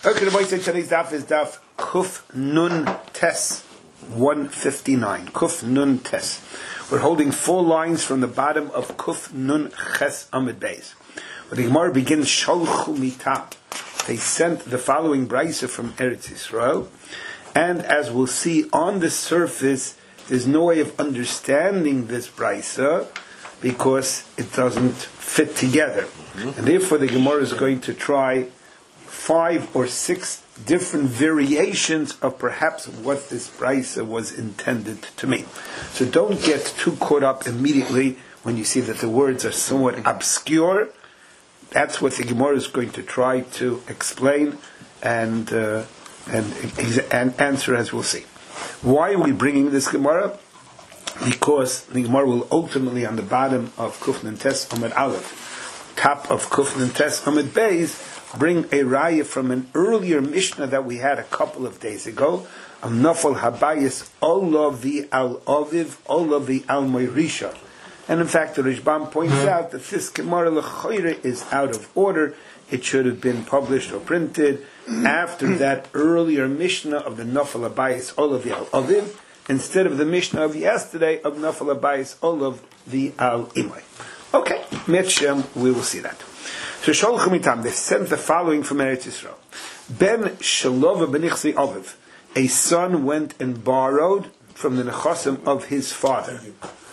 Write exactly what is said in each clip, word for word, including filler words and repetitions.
Okay, the Moisei today's daf is daf Kuf Nun Tes one fifty-nine. Kuf Nun Tes. We're holding four lines from the bottom of Kuf Nun Ches Amid Beis. When the Gemara begins, Sholchu Mitam. They sent the following brisa from Eretz Yisrael, and as we'll see on the surface, there's no way of understanding this brisa because it doesn't fit together, mm-hmm. and therefore the Gemara is going to try five or six different variations of perhaps what this brisa was intended to mean. So don't get too caught up immediately when you see that the words are somewhat obscure. That's what the Gemara is going to try to explain and uh, and, and answer, as we'll see. Why are we bringing this Gemara? Because the Gemara will ultimately, on the bottom of Kuf Nun Tes Amud Aleph, top of Kuf Nun Tes Amud Beis, bring a raya from an earlier Mishnah that we had a couple of days ago. Am Nafal Habayis Olavi Al Aviv Olavi Al Moirisha. And in fact, the Rishbam points out that this Gemara L'Choyre is out of order. It should have been published or printed after that earlier Mishnah of the Nafal Habayis Olavi Al Aviv, instead of the Mishnah of yesterday of Nafal Habayis Olavi Al Imay. Okay, Mitchem, we will see that. So Sholchu Mitam, they sent the following from Eretz Yisrael. Ben Shalova benichsi Aviv, a son went and borrowed from the nechasim of his father.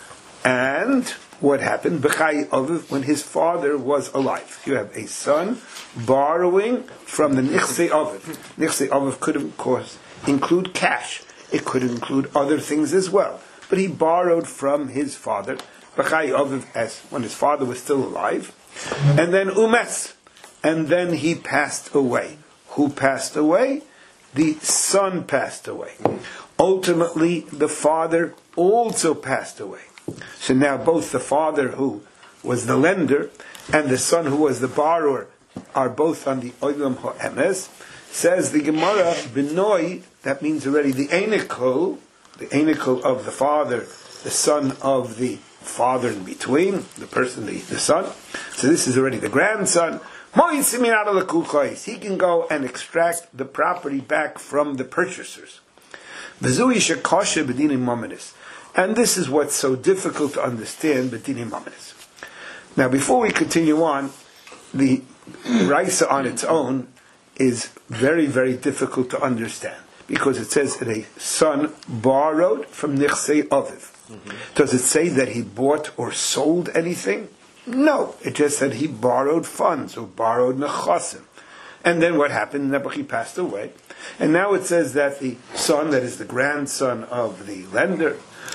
And what happened? B'chai Aviv, when his father was alive. You have a son borrowing from the nichsi Aviv. Nichsi Aviv could, of course, include cash. It could include other things as well. But he borrowed from his father, B'chai Aviv, as when his father was still alive. And then umes, and then he passed away. Who passed away? The son passed away. Ultimately, the father also passed away. So now both the father who was the lender and the son who was the borrower are both on the Olam Ha'emes. Says the Gemara, Benoi, that means already the Einikel, the Einikel of the father, the son of the father in between, the person, the, the son. So this is already the grandson. He can go and extract the property back from the purchasers. And this is what's so difficult to understand, Now before we continue on, the Raisa on its own is very, very difficult to understand, because it says that a son borrowed from Nichsei Aviv. Mm-hmm. Does it say that he bought or sold anything? No. It just said he borrowed funds or borrowed nechasim. And then what happened? Nebuchadnezzar passed away. And now it says that the son, that is the grandson of the lender,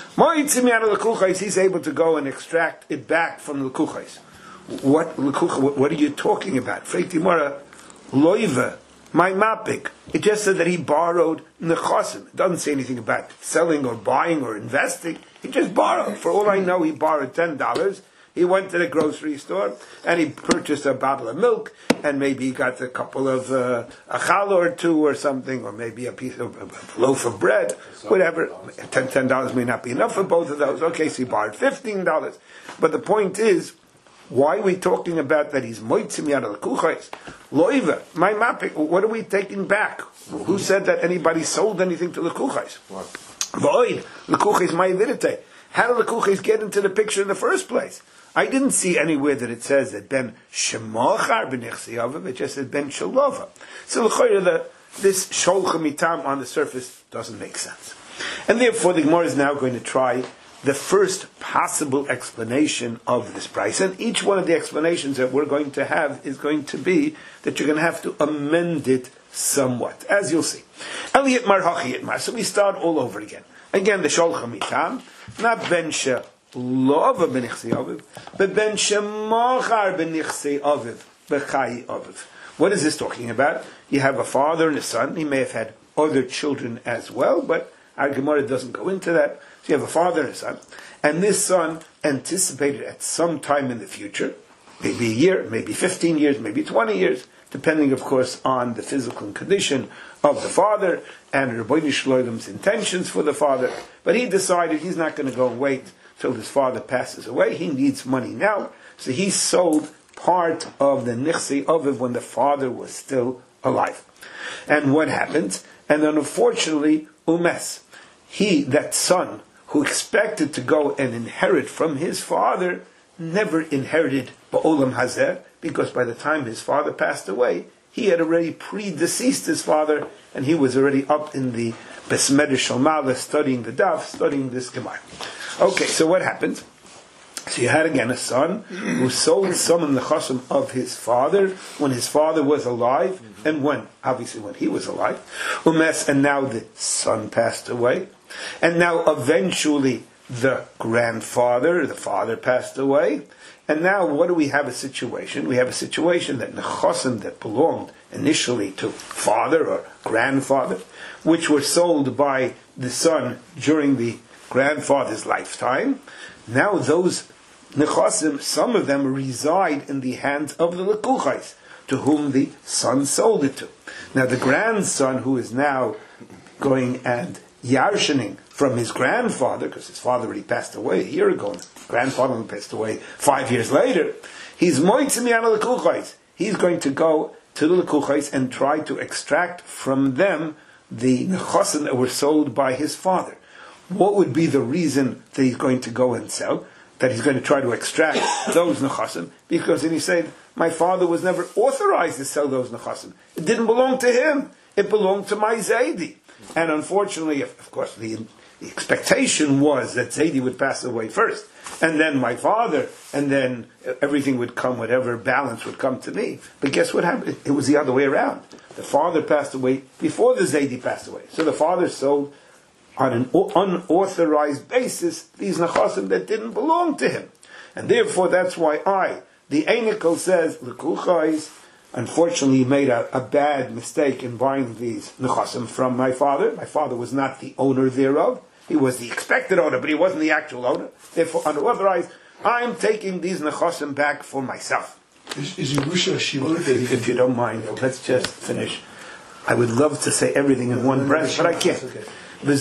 he's able to go and extract it back from the lekuchais. What, what are you talking about? Freitimara, loiva. My mapik. It just said that he borrowed nechasim. It doesn't say anything about selling or buying or investing. He just borrowed. For all I know, he borrowed ten dollars. He went to the grocery store and he purchased a bottle of milk, and maybe he got a couple of uh, a challah or two or something, or maybe a piece of a loaf of bread, whatever. Ten ten dollars may not be enough for both of those. Okay, so he borrowed fifteen dollars. But the point is, why are we talking about that he's moitzim yad al kuchais? Loiva, my mapik, what are we taking back? Mm-hmm. Who said that anybody sold anything to the kuchais? Void, the kuchais my vidite. How did the kuchais get into the picture in the first place? I didn't see anywhere that it says that ben shemachar b'nichsi aviv. It just said ben shalova. So the this sholcha mitam on the surface doesn't make sense, and therefore the Gemara is now going to try the first possible explanation of this price. And each one of the explanations that we're going to have is going to be that you're going to have to amend it somewhat, as you'll see. Eliyat mar hachi mar. So we start all over again. Again, the sholcha mitam, not ben she lova benichsei aviv, but ben she machar benichsei aviv b'chai aviv. What is this talking about? You have a father and a son. He may have had other children as well, but our Gemara doesn't go into that. So you have a father and a son, and this son anticipated at some time in the future, maybe a year, maybe fifteen years, maybe twenty years, depending, of course, on the physical condition of the father and Rabbeinu Shloim's intentions for the father. But he decided he's not going to go and wait till his father passes away. He needs money now, so he sold part of the Nichsei Aviv when the father was still alive. And what happened? And then unfortunately, umes, he, that son, who expected to go and inherit from his father, never inherited ba'olam hazeh, because by the time his father passed away, he had already predeceased his father, and he was already up in the Besmeder Shalmala studying the Daf, studying this Gemara. Okay, so what happened? So you had again a son who sold some of the nechasim of his father when his father was alive, and when, obviously when he was alive, umes, and now the son passed away, and now eventually the grandfather, the father passed away, and now what do we have a situation? We have a situation that nechasim that belonged initially to father or grandfather, which were sold by the son during the grandfather's lifetime, now those nechasim, some of them reside in the hands of the lekuchais, to whom the son sold it to. Now the grandson, who is now going and yarshening from his grandfather, because his father already passed away a year ago, and his grandfather only passed away five years later, he's moitzim yana lekuchais. He's going to go to the lekuchais and try to extract from them the nechasim that were sold by his father. What would be the reason that he's going to go and sell? That he's going to try to extract those nechasim? Because then he said, my father was never authorized to sell those nechasim. It didn't belong to him. It belonged to my Zaidi. And unfortunately, of course, the, the expectation was that Zaidi would pass away first, and then my father, and then everything would come, whatever balance would come to me. But guess what happened? It was the other way around. The father passed away before the Zaidi passed away. So the father sold on an unauthorized basis these nechasim that didn't belong to him. And therefore that's why I, the Einikel says, Lekuchais, unfortunately he made a, a bad mistake in buying these nechasim from my father. My father was not the owner thereof. He was the expected owner, but he wasn't the actual owner. Therefore, unauthorized, I'm taking these nechasim back for myself. Is, is Yerusha Shibud? If, if you don't mind, let's just finish. I would love to say everything in one breath, but I can't. And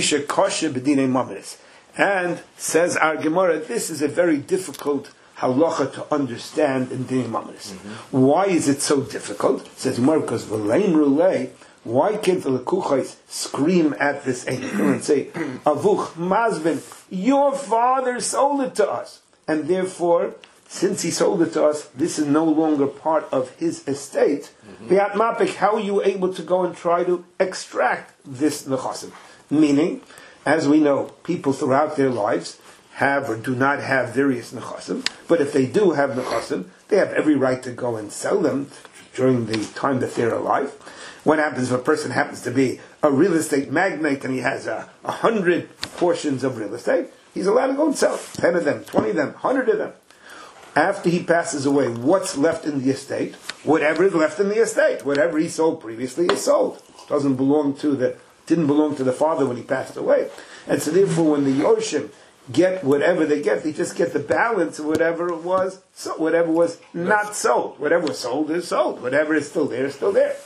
says our Gemara, this is a very difficult halacha to understand in Dinei Mamoris. Mm-hmm. Why is it so difficult? Says Gemara, because v'leim rulei, why can't the lekuchais scream at this angel and say, Avuch Mazvin, your father sold it to us, and therefore, since he sold it to us, this is no longer part of his estate. Mm-hmm. How are you able to go and try to extract this nechasim? Meaning, as we know, people throughout their lives have or do not have various nechasim, but if they do have nechasim, they have every right to go and sell them during the time that they're alive. What happens if a person happens to be a real estate magnate and he has a, a hundred portions of real estate? He's allowed to go and sell ten of them, twenty of them, hundred of them. After he passes away, what's left in the estate? Whatever is left in the estate. Whatever he sold previously is sold. Doesn't belong to the didn't belong to the father when he passed away. And so therefore when the Yorshim get whatever they get, they just get the balance of whatever it was, so whatever was not sold. Whatever was sold is sold. Whatever is still there is still there.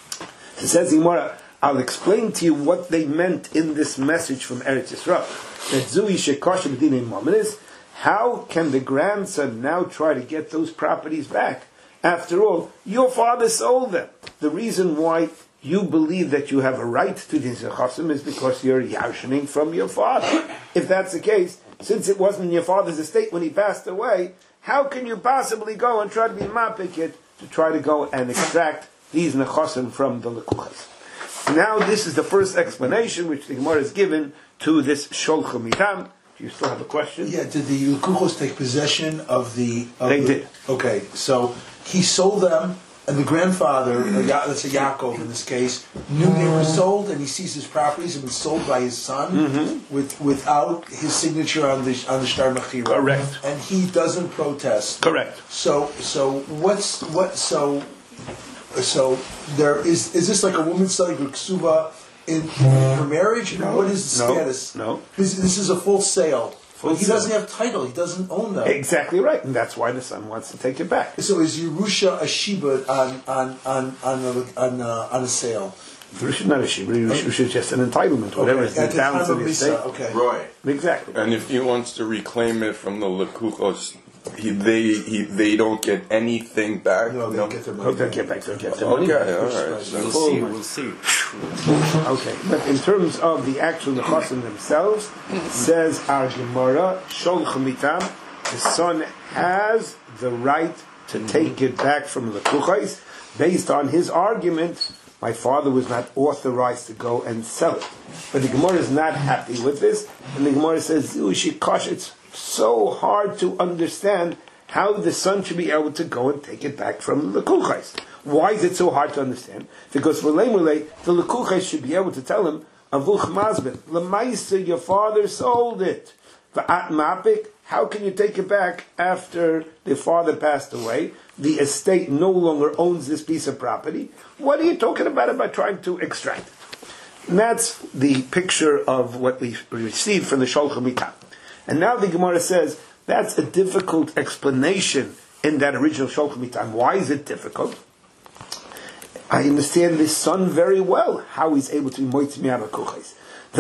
It says Gemara, I'll explain to you what they meant in this message from Eretz Yisrael. That Zui Shekosh B'dinei Mamoris, how can the grandson now try to get those properties back? After all, your father sold them. The reason why you believe that you have a right to these nechasim is because you're yarshening from your father. If that's the case, since it wasn't in your father's estate when he passed away, how can you possibly go and try to be mapikit to try to go and extract these nechasim from the lekuchas? Now this is the first explanation which the Gemara is given to this sholcha mitam. Do you still have a question? Yeah, did the lekuchos take possession of the... Of they the, did. Okay, so he sold them. And the grandfather, let's say Yaakov in this case, knew they were sold, and he sees his properties have been sold by his son mm-hmm. with without his signature on the on the shtar mechira. Correct. And he doesn't protest. Correct. So so what's what so so there is is this like a woman selling a ksuba in, in her marriage? No. What is the no. status? No. This, this is a full sale. Full he sale. doesn't have title. He doesn't own them. Exactly right, and that's why the son wants to take it back. So is Yerusha a shiba on on on on a, on, a, on a sale? Yerusha is not a shiba. Yerusha is just an entitlement. Whatever okay. is the balance of the estate. Okay. Right. Exactly. And if he wants to reclaim it from the lekuchos he, they he, they don't get anything back. No, they No? get their Oh, money. they'll get back, they'll get their Okay, money. all right. So- We'll see. We'll see. Okay, but in terms of the actual nechasim themselves, says our Gemara, Shol Chamitam, the son has the right to take it back from the Kuchais, based on his argument, my father was not authorized to go and sell it. But the Gemara is not happy with this, and the Gemara says, Ushikosh, it's so hard to understand how the son should be able to go and take it back from the Lekuchais. Why is it so hard to understand? Because for Lemule, the Lekuchais should be able to tell him, Avuch Mazbin, Lemaisa, your father sold it. V'at Mapik, how can you take it back after the father passed away? The estate no longer owns this piece of property. What are you talking about about trying to extract it? And that's the picture of what we received from the Shulchan Mikam. And now the Gemara says, that's a difficult explanation in that original Shulchan Mikam. Why is it difficult? I understand this son very well, how he's able to be moitz mi'ava kuchais.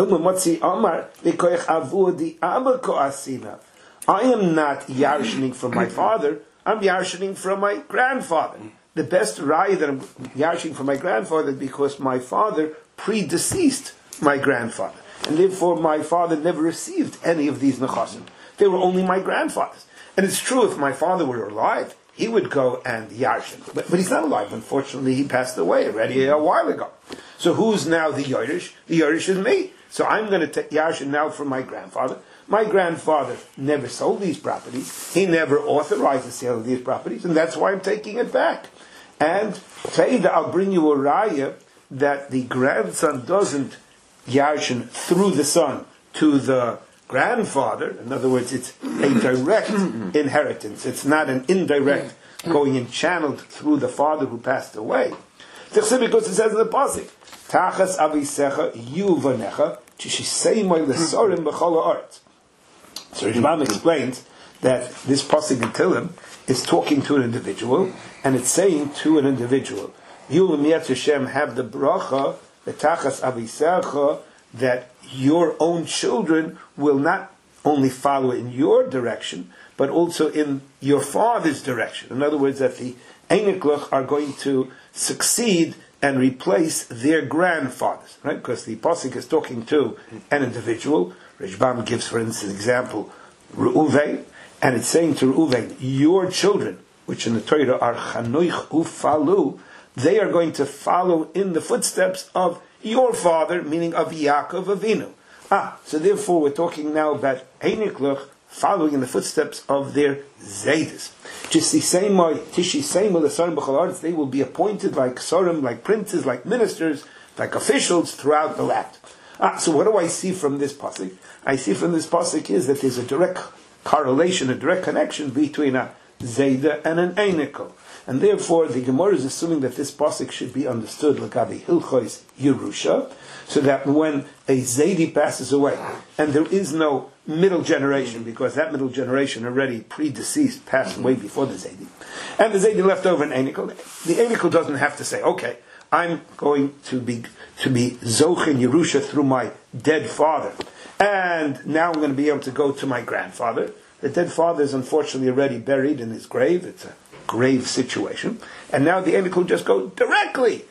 I am not yarshening from my father, I'm yarshening from my grandfather. The best raya that I'm yarshening from my grandfather because my father predeceased my grandfather. And therefore my father never received any of these nechasim. They were only my grandfather's. And it's true, if my father were alive, he would go and yarshin. But, but he's not alive. Unfortunately, he passed away already a while ago. So who's now the Yerush? The Yerush is me. So I'm going to take yarshin now from my grandfather. My grandfather never sold these properties. He never authorized the sale of these properties, and that's why I'm taking it back. And Taida, I'll bring you a raya that the grandson doesn't yarshin through the son to the grandfather. In other words, it's a direct inheritance. It's not an indirect going and channeled through the father who passed away. Because it says in the pasuk, "Tachas avisecha yuvanecha chishiseimoy lesorim b'chol haaretz." So Rishbam explains that this pasuk in Tehillim is talking to an individual, and it's saying to an individual, "You Yetz Hashem have the bracha, the tachas avisecha, that your own children will not only follow in your direction, but also in your father's direction." In other words, that the Einiklach are going to succeed and replace their grandfathers, right? Because the pasuk is talking to an individual. Rishbam gives, for instance, example, Reuven, and it's saying to Reuven, your children, which in the Torah are Chanoich Ufalu, they are going to follow in the footsteps of your father, meaning of Yaakov Avinu. Ah, so therefore we're talking now about Einiklach following in the footsteps of their Zaydis. Just the same way, Tishi same with the Sarim B'chol, they will be appointed like Sarim, like princes, like ministers, like officials throughout the land. Ah, so what do I see from this pasuk? I see from this pasuk is that there's a direct correlation, a direct connection between a Zayda and an Einikol. And therefore, the Gemara is assuming that this pasuk should be understood l'gabi hilchos Yerusha, so that when a Zaydi passes away, and there is no middle generation, because that middle generation already predeceased, passed away before the Zaydi, and the Zaydi left over an Einikol, the Einikol doesn't have to say, okay, I'm going to be to be Zochin Yerusha through my dead father, and now I'm going to be able to go to my grandfather. The dead father is unfortunately already buried in his grave. It's a grave situation. And now the Einikol just go directly.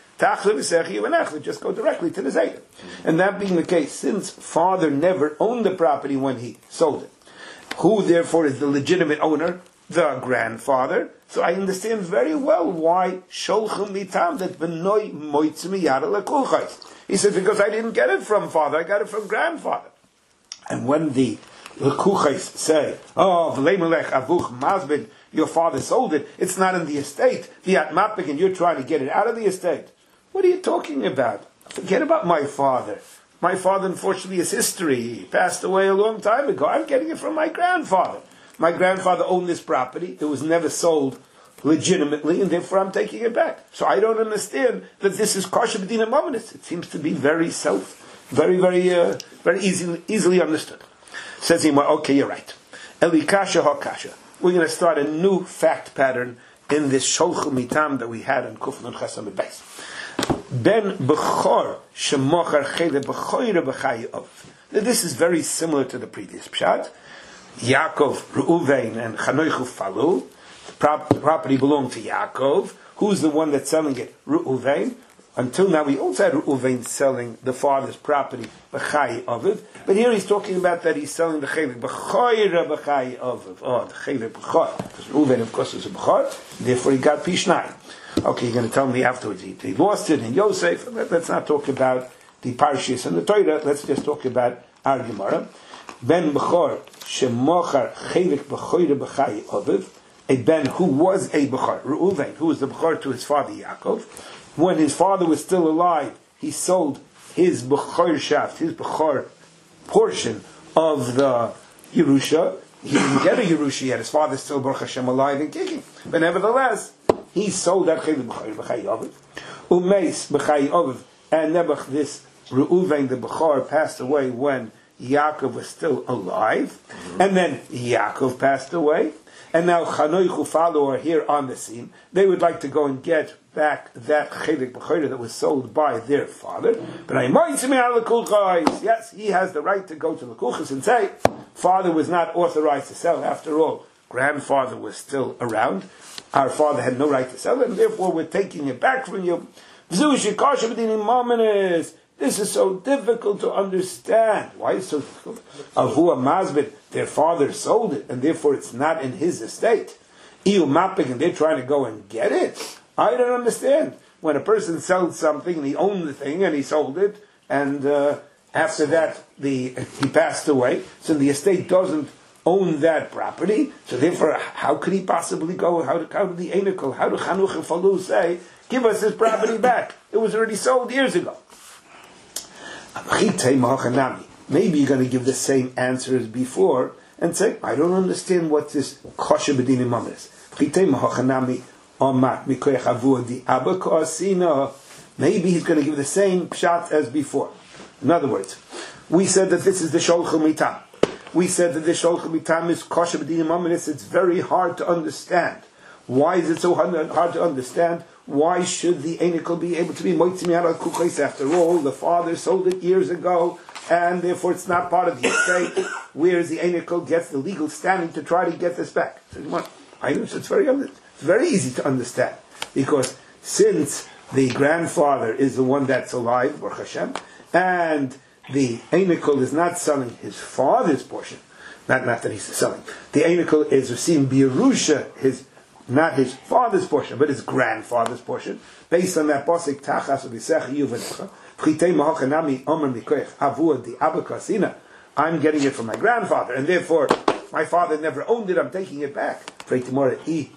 Just go directly to the Zayda. And that being the case, since father never owned the property when he sold it, who therefore is the legitimate owner? The grandfather. So I understand very well why Sholchim Mitam that Benoy Moitz Miyara Lekuchais. He said, because I didn't get it from father, I got it from grandfather. And when the Lekuchais say, oh, V'leimelech Avuch Mazbin, your father sold it, it's not in the estate, Viat Mapik, and you're trying to get it out of the estate. What are you talking about? Forget about my father. My father, unfortunately, is history. He passed away a long time ago. I'm getting it from my grandfather. My grandfather owned this property. It was never sold legitimately, and therefore I'm taking it back. So I don't understand that this is kosher b'dina mamanis. It seems to be very self, very, very, uh, very easily, easily understood. Says he, okay, you're right. Elikasha hakasha. We're going to start a new fact pattern in this Sholchim Mitam that we had in Kuf Nun Ches Amud Beis. Ben Bechor shemochar chele b'choyre b'chayi of. This is very similar to the previous pshat. Yaakov, Reuven, and Chanoichu Falu. The property belonged to Yaakov. Who's the one that's selling it? Reuven. Until now, we also had Reuven selling the father's property, B'chai Aviv. But here he's talking about that he's selling the Chelik B'choira B'chai Aviv. Oh, the Chelik B'chor. Because Reuven, of course, was a B'chor. Therefore, he got Pishnai. Okay, you're going to tell me afterwards he, he lost it in Yosef. Let, let's not talk about the Parshas and the Torah. Let's just talk about our Gemara. Ben B'chor Shemochar Chelik B'choira B'chai Aviv. A Ben who was a B'chor. Reuven, who was the B'chor to his father Yaakov. When his father was still alive, he sold his B'chor shaft, his B'chor portion of the Yerusha. He didn't get a Yerusha yet. His father's still Baruch Hashem alive and kicking. But nevertheless, he sold that Chelik B'chor B'chai Aviv. Umeis B'chai Aviv. And Nebuch, this Reuven, the B'chor, passed away when Yaakov was still alive. Mm-hmm. And then Yaakov passed away. And now Chanoi Chufalu are here on the scene. They would like to go and get back that Chelik B'chor that was sold by their father. But I might say, yes, he has the right to go to the Kuchas and say, father was not authorized to sell. After all, grandfather was still around. Our father had no right to sell it, and therefore we're taking it back from you. This is so difficult to understand. Why is it so difficult? Avua Mazbit, their father sold it, and therefore it's not in his estate. Iu Mapik, and they're trying to go and get it. I don't understand. When a person sells something, and he owned the thing, and he sold it, and uh, after that the he passed away, so the estate doesn't own that property, so therefore how could he possibly go, how, how did the Einikel, how did Chanuch and Falu say, give us his property back? It was already sold years ago. Maybe you're going to give the same answer as before and say, I don't understand what this kosher b'dinim mom is. Maybe he's going to give the same pshat as before. In other words, we said that this is the Sholchel Mitam. We said that the Sholchel Mitam is kosher b'dinim mom. It's very hard to understand. Why is it so hard to understand? Why should the Einikel be able to be moitzim out of kuchos? After all, the father sold it years ago, and therefore it's not part of the estate. Whereas the Einikel gets the legal standing to try to get this back. So it's very, it's very easy to understand, because since the grandfather is the one that's alive, Baruch Hashem, and the Einikel is not selling his father's portion, not not that he's selling. The Einikel is receiving Birusha, his. Not his father's portion, but his grandfather's portion. Based on that posik, tachas v'sech yuvenecha, v'chitei mahachanami omer mikoich avua di abakasina. I'm getting it from my grandfather, and therefore my father never owned it. I'm taking it back. The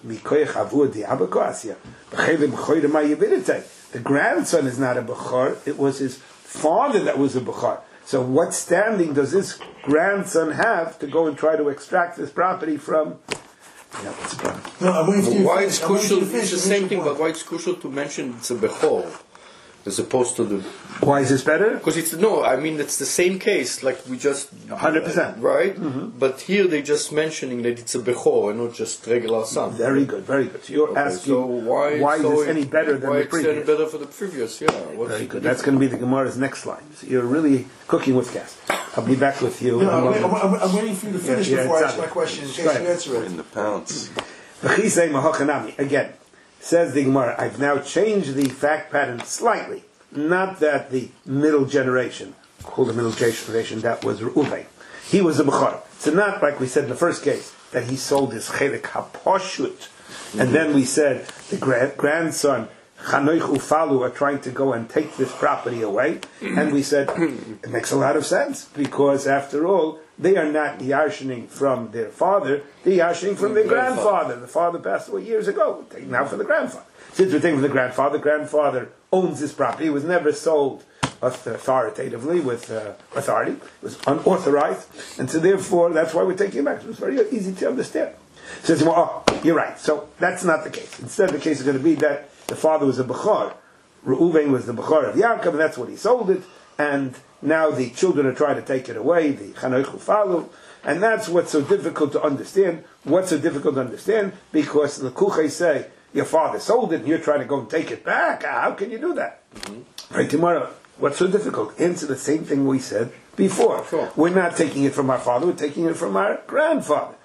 grandson is not a bechor; it was his father that was a bechor. So, what standing does this grandson have to go and try to extract this property from? Yeah, that's a problem. No, I'm waiting for you to why finish. it's I'm waiting crucial, for you to finish. it's the same thing, but why it's crucial to mention it's a Bechor as opposed to the... Why is this better? Because it's, no, I mean, it's the same case, like we just... one hundred percent. Right? Mm-hmm. But here they're just mentioning that it's a Bechor and not just regular son. Very good, very good. So you're Okay, asking, so why, why so is this any better than why the it's any previous? better for the previous, yeah. What's Very the good. That's going to be the Gemara's next line. So you're really cooking with gas. I'll be back with you. No, I'm, wait, I'm, I'm, I'm waiting for you to finish Yeah, yeah, before I ask exactly. my question in case Right. you answer it. In the pounds. Again, says the Gemara, I've now changed the fact pattern slightly. Not that the middle generation, called the middle generation, that was Reuven. He was a Bechor. So not like we said in the first case, that he sold his Chelik HaPoshut. And then we said the grand, grandson, Chanoich Ufalu, are trying to go and take this property away. And we said, it makes a lot of sense, because after all, they are not yarshening from their father, they're yarshening from their grandfather. The father passed away years ago. We're taking now from the grandfather. Since we're taking from the grandfather, grandfather owns this property. It was never sold authoritatively with uh, authority. It was unauthorized. And so therefore, that's why we're taking it back. It was very easy to understand. Says, well, oh, you're right. So that's not the case. Instead, the case is going to be that the father was a Bechor. Reuven was the Bechor of Yaakov, and that's what he sold it. And now the children are trying to take it away, the Chanoich Ufalu. And that's what's so difficult to understand. What's so difficult to understand? Because the Kuchei say, your father sold it, and you're trying to go and take it back. How can you do that? Mm-hmm. Right, tomorrow, what's so difficult? Answer the same thing we said before. Sure. We're not taking it from our father, we're taking it from our grandfather.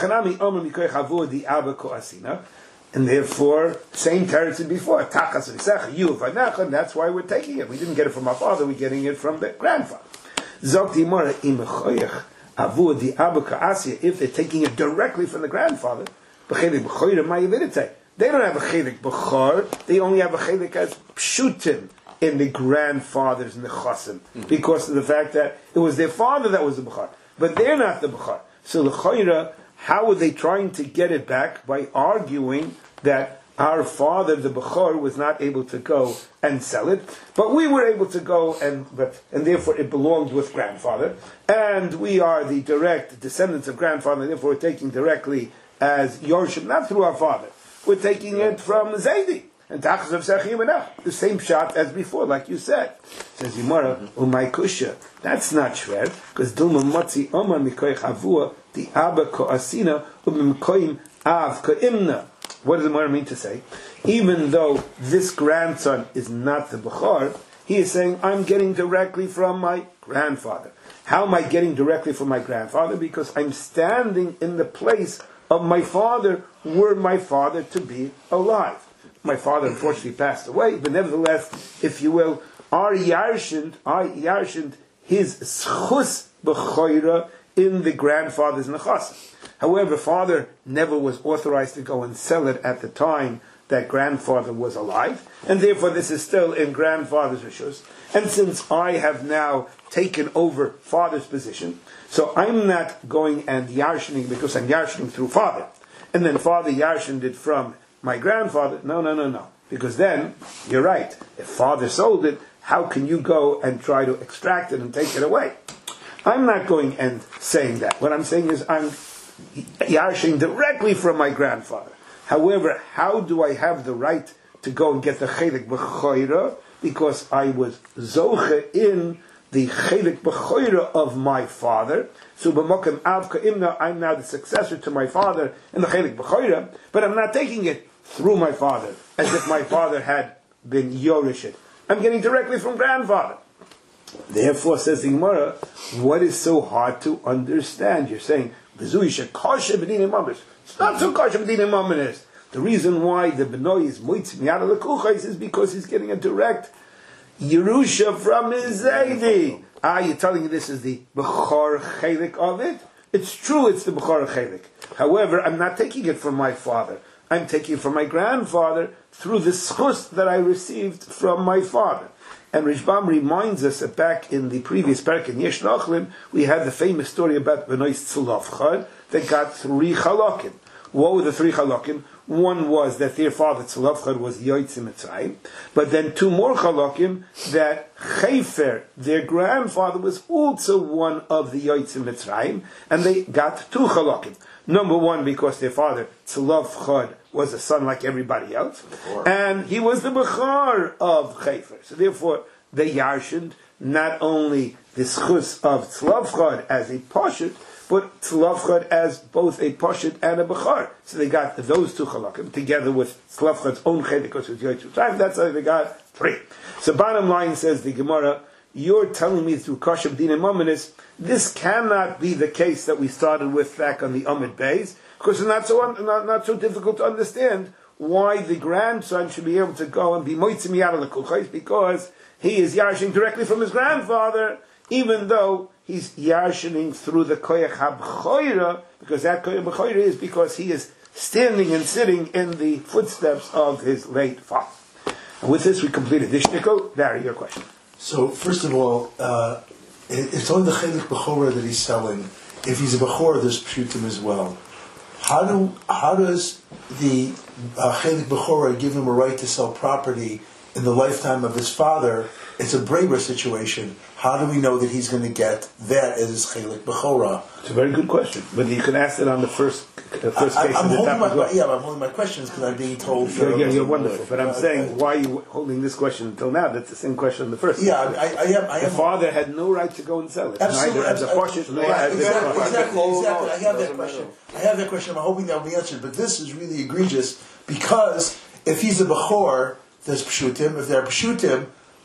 And therefore, same territory before. That's why we're taking it. We didn't get it from our father, we're getting it from the grandfather. If they're taking it directly from the grandfather, they don't have a chelik b'chor, they only have a chelik as pshutim in the grandfathers and the chosim, because of the fact that it was their father that was the b'chor, but they're not the b'chor. So the choira, how are they trying to get it back? By arguing that our father, the b'chor, was not able to go and sell it, but we were able to go and but and therefore it belonged with grandfather, and we are the direct descendants of grandfather, and therefore we're taking directly as Yorshim, not through our father. We're taking it from Zaidi. And the same shot as before, like you said. Says Yimara, Umay Kusha. That's not shver, because Dilma Motzi Oma Mikoich Avua, the Abba Ko'asina, Umimkoim Av Ko'imna. What does the Yimara mean to say? Even though this grandson is not the Bechor, he is saying, I'm getting directly from my grandfather. How am I getting directly from my grandfather? Because I'm standing in the place of my father, were my father to be alive. My father unfortunately passed away, but nevertheless, if you will, our Yarshind, our Yarshind, his schus b'choira in the grandfather's nechasa. However, father never was authorized to go and sell it at the time that grandfather was alive, and therefore this is still in grandfather's rishus. And since I have now taken over father's position, so I'm not going and yarshining because I'm yarshining through father, and then father yarshined it from my grandfather. No, no, no, no. Because then, you're right, if father sold it, how can you go and try to extract it and take it away? I'm not going and saying that. What I'm saying is I'm yarshining directly from my grandfather. However, how do I have the right to go and get the chelik b'choira? Because I was zoche in the chelik b'choira of my father. So b'mokem av ka'imna, I'm now the successor to my father in the chelik b'choira, but I'm not taking it through my father, as if my father had been yorishit. I'm getting directly from grandfather. Therefore, says the Gemara, what is so hard to understand? You're saying, it's not so kosher b'din mamonis. The reason why the Benoi is moitz miyad l'kuchais is because he's getting a direct Yerusha from his Zaidi. Ah, you're telling me this is the Bechor Chelik of it? It's true, it's the Bechor Chelik. However, I'm not taking it from my father. I'm taking it from my grandfather through the schus that I received from my father. And Rishbam reminds us that back in the previous parak in Yesh Nachlim, we had the famous story about Benoi Tzulafchad that got three chalakim. What were the three chalakim? One was that their father Tzulafchad was Yotzim Mitzrayim, but then two more chalakim that Chefer, their grandfather, was also one of the Yotzim Mitzrayim, and they got two chalakim. Number one, because their father Tzulafchad was a son like everybody else, and he was the Bechor of Chefer. So therefore, they yarshened not only the schus of Tzulafchad as a poshut, but Tzulafchad as both a poshut and a bechar. So they got those two chalakim together with Tzulafchad's own chet, because it was Yotzim time. That's how they got three. So bottom line, says the Gemara, you're telling me through Kasha B'din and Mominis, this cannot be the case that we started with back on the Amid Bays, because it's not so un- not, not so difficult to understand why the grandson should be able to go and be moitzim yad l'kuchais, because he is yarshing directly from his grandfather, even though he's yarshening through the koyach habchoira, because that koyach habchoira is because he is standing and sitting in the footsteps of his late father. And with this, we completed this shtickle. Barry, your question. So, first of all, uh, it, it's only the chelik bechora that he's selling. If he's a bechor, there's pshutim as well. How do how does the uh, chelik bechora give him a right to sell property in the lifetime of his father? It's a braver situation. How do we know that he's going to get that as his chelik bechora? It's a very good question, but you can ask it on the first uh, first I, case I'm in the holding top my, as well. Yeah, I'm holding my questions because I'm being told. You're, you're, you're wonderful, but I'm saying, why are you holding this question until now? That's the same question in the first. Yeah, I, I, I am. I the am. father had no right to go and sell it, Absolutely, neither as a poshut nor as a exactly, bechor. exactly, exactly. I have that question. I have that question. I'm hoping that will be answered. But this is really egregious because if he's a bechor, there's pshutim. If there are pshutim,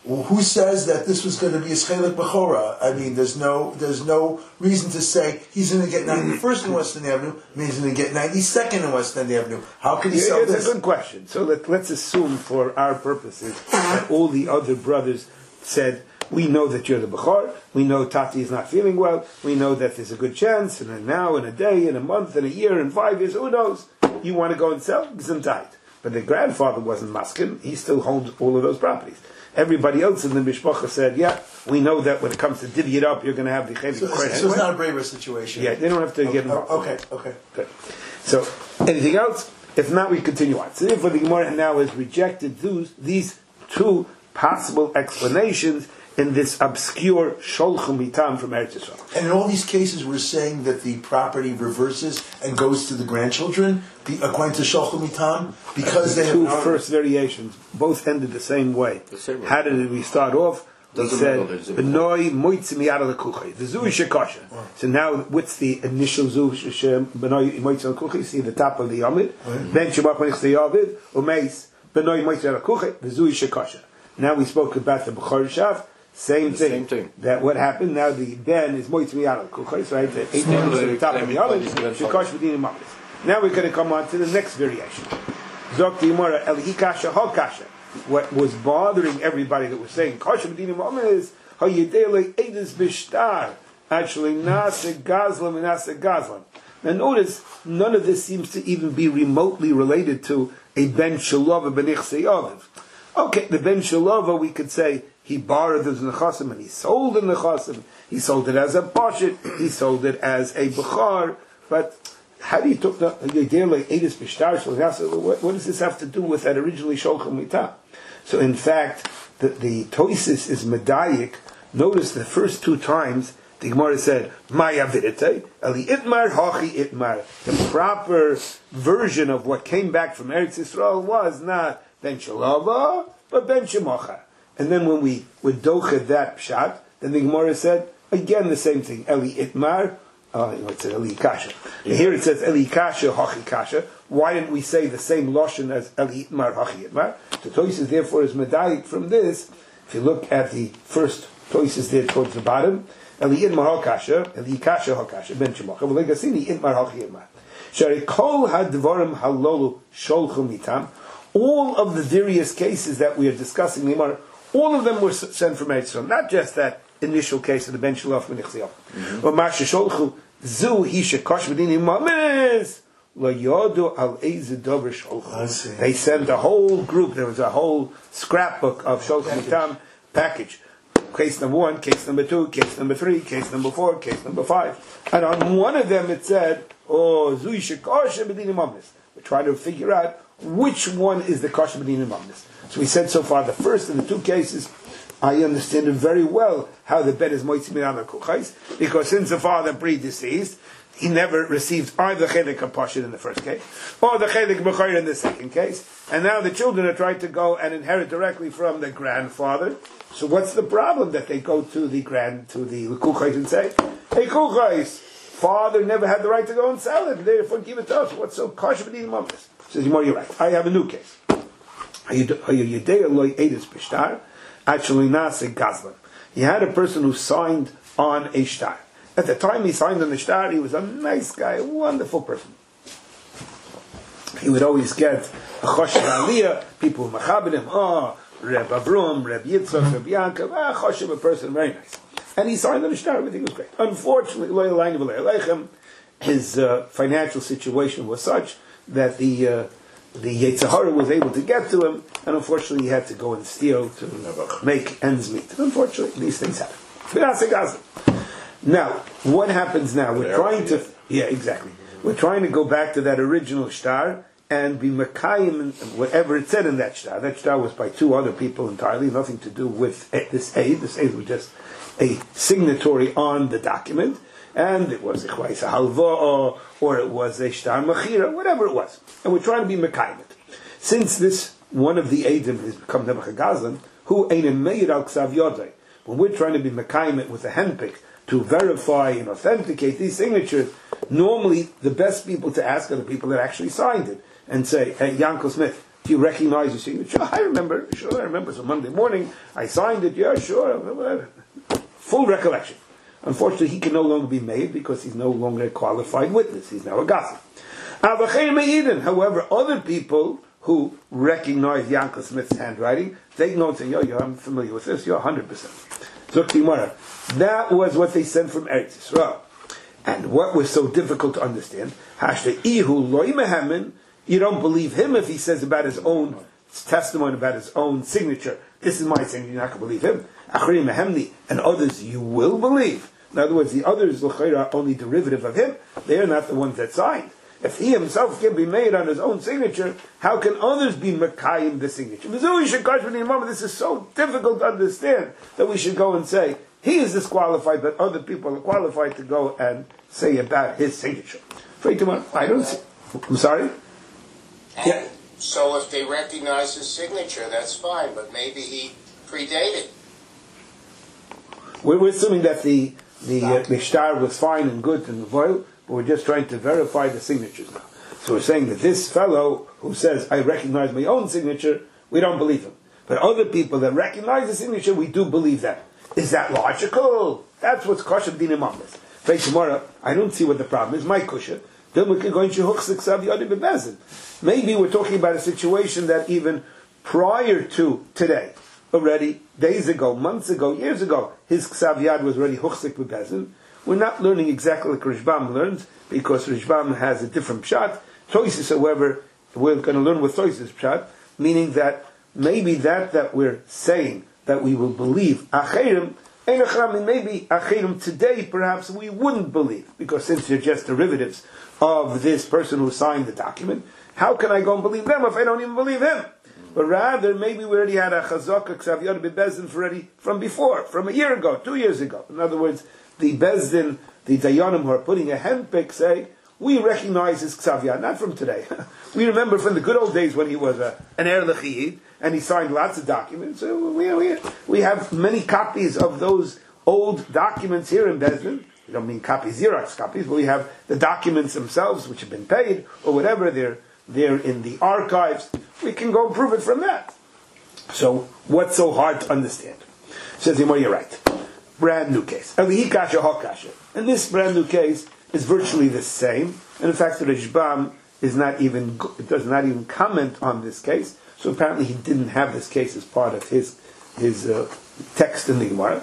who says that this was going to be a Schelik Bechora? I mean, there's no there's no reason to say he's going to get ninety-first in West End Avenue, means he's going to get ninety-second in West End Avenue. How can he Yeah, sell it's this? a good question. So let, let's assume for our purposes that all the other brothers said, we know that you're the Bechor, we know Tati is not feeling well, we know that there's a good chance, and then now, in a day, in a month, in a year, in five years, who knows? You want to go and sell? Gesundheit. But the grandfather wasn't maskin, he still holds all of those properties. Everybody else in the mishpacha said, yeah, we know that when it comes to divvy it up, you're going to have the chayvik So, credit. so it's not a braver situation. Yeah, they don't have to Okay, get involved. okay, okay. Good. So, anything else? If not, we continue on. So therefore the Gemara now has rejected those, these two possible explanations in this obscure Sholchum Mitam from Eretz Yisrael. And in all these cases, we're saying that the property reverses and goes to the grandchildren, be- according to Sholchum Mitam, because they Two have... first variations, both ended the same way. The same way. How did we start off? We Doesn't said, matter, there's a- B'noi moitzi miyad al-kuchay. The Zui Shekosha. So now, what's the initial Zui Shem, B'noi moitzi al-kuchay? See the top of the Yamid. Ben Shabbat Menich the Yavid, Umeis, B'noi moitzi al-kuchay, the Zui Shekosha. Now we spoke about the B'chor Shav. Same The thing. same thing. That what happened now? The Ben is moitzi miyad al-kuchay, right? The eight members at the top of the Yamid. Shekosh b'din Mamis. Now we're going to come on to the next variation. Zok the Yomara El Hikasha Hokasha. What was bothering everybody that was saying Kasha b'din Mamis is Hayidele Edis Bishtar. Actually, Nasa Gazlam and Nasa Gazlam. Now notice, none of this seems to even be remotely related to a Ben Shalova Benich Seyaviv. Okay, the Ben Shalova, we could say, he borrowed the Nechasim and he sold the Nechasim. He sold it as a Pashit. He sold it as a Bechar. But how do you talk the Yedele Edis Bishtar? What does this have to do with that originally Sholchim Mitah? So in fact, the, the Toisis is Medayik. Notice the first two times the Gemara said, Maya Vidite, Eli Itmar, Hachi Itmar. The proper version of what came back from Eretz Yisrael was not Ben Shalava, but Ben Shemocha. And then when we would dochet that pshat, then the Gemara said, again the same thing, Eli Itmar, uh, it's Eli Kasha. And here it says Eli Kasha, Hachi Kasha. Why didn't we say the same Lashon as Eli Itmar, Hachi Itmar? The Toises therefore is medayik from this. If you look at the first Toises there towards the bottom, Eli Itmar HaKasha, Eli Kasha HaKasha, Ben Shemocha, V'legasini Itmar Hachi Itmar. Shari Kol HaDvarim Halolu Sholchum Mitam. All of the various cases that we are discussing, all of them were sent from Eretz Yisrael. Not just that initial case of the Ben Shalaf Menich Ziyah. But Masha Sholchu Zu Hi Shekosh B'din Imamis Lo Yodu Al Eiz Dover Sholchu. They sent a whole group. There was a whole scrapbook of Sholchum Mitam package. Case number one, case number two, case number three, case number four, case number five. And on one of them it said, Oh, Zu Hi Shekosh B'din Imamis. We're trying to figure out which one is the Kasha B'din Imamis. So we said so far the first in the two cases, I understand it very well how the bet is Moitzi Mirana Kuchais, because since the father predeceased, he never received either Chelik Pashit in the first case, or the Chelik B'chayr in the second case, and now the children are trying to go and inherit directly from the grandfather. So what's the problem that they go to the grand, to the Kuchais and say, Hey Kuchais, father never had the right to go and sell it, therefore give it to us. What's so Kasha B'din Imamis? Says Yomar, you're right. I have a new case. Actually, Nasa Gazlan. He had a person who signed on a shtar. At the time he signed on the shtar, he was a nice guy, a wonderful person. He would always get a choshev aliyah, people who machabed him, oh, Reb Avrum, Reb Yitzchak, Reb Yaakov, ah, choshev, a person, very nice. And he signed on the shtar, everything was great. Unfortunately, his uh, financial situation was such that the uh, the Yetzer Hara was able to get to him, and unfortunately he had to go and steal to make ends meet. And unfortunately, these things happen. Now, what happens now? We're trying to, yeah, exactly. We're trying to go back to that original shtar and be Mekayim and whatever it said in that shtar. That shtar was by two other people entirely, nothing to do with this aid. This aid was just a signatory on the document. And it was a chwaisa halva, or it was a shtar machira, whatever it was. And we're trying to be mekayim it. Since this, one of the eidim has become Nebuchadnezzar Gazlan, who ain't a meir al ksav yodai. When we're trying to be mekayim it with a handpick to verify and authenticate these signatures, normally the best people to ask are the people that actually signed it. And say, hey, Yanko Smith, Do you recognize your signature? I remember, sure, I remember. It's a Monday morning. I signed it. Yeah, sure. Full recollection. Unfortunately, he can no longer be made because he's no longer a qualified witness. He's now a gossip. However, other people who recognize Yankel Smith's handwriting, they know and say, yo, yo, I'm familiar with this. You're one hundred percent. That was what they sent from Eretz Yisrael. And what was so difficult to understand, you don't believe him if he says about his own testimony, about his own signature. This is my signature, you're not going to believe him. And others you will believe. In other words, the others are only derivative of him. They are not the ones that signed. If he himself can be made on his own signature, how can others be Mekayim the signature? This is so difficult to understand that we should go and say, he is disqualified, but other people are qualified to go and say about his signature. I don't see. I'm sorry? And yeah. So if they recognize his signature, that's fine, but maybe he predated. We're, we're assuming that the the uh, Mishtar was fine and good and voil, but we're just trying to verify the signatures now. So we're saying that this fellow who says, I recognize my own signature, we don't believe him. But other people that recognize the signature, we do believe that. Is that logical? That's what's kosher dinim on this. Tomorrow, I don't see what the problem is. My kusha. Then we can go into Bezin. Maybe we're talking about a situation that even prior to today, already, days ago, months ago, years ago, his Ksav Yad was already Huchzik Bezin. We're not learning exactly like Rishbam learns, because Rishbam has a different pshat. Toisis, however, we're going to learn with Toisis pshat, meaning that maybe that that we're saying, that we will believe Acherim, maybe Acherim today perhaps we wouldn't believe, because since they're just derivatives of this person who signed the document, how can I go and believe them if I don't even believe him? But rather, maybe we already had a Chazak, a Ksav Yad Bezdin already from before, from a year ago, two years ago. In other words, the Bezdin, the Dayanim who are putting a handpick say, we recognize his Ksav Yad, not from today. We remember from the good old days when he was a, an Er L'Chiyid, and he signed lots of documents. So we, we, we have many copies of those old documents here in Bezdin. We don't mean copies, Xerox copies, but we have the documents themselves, which have been paid, or whatever, they're, they're in the archives. We can go and prove it from that. So, what's so hard to understand? Says Yimor, you're right. Brand new case. And this brand new case is virtually the same. And in fact, the Rishbam is not even, does not even comment on this case. So apparently he didn't have this case as part of his his uh, text in the Gemara.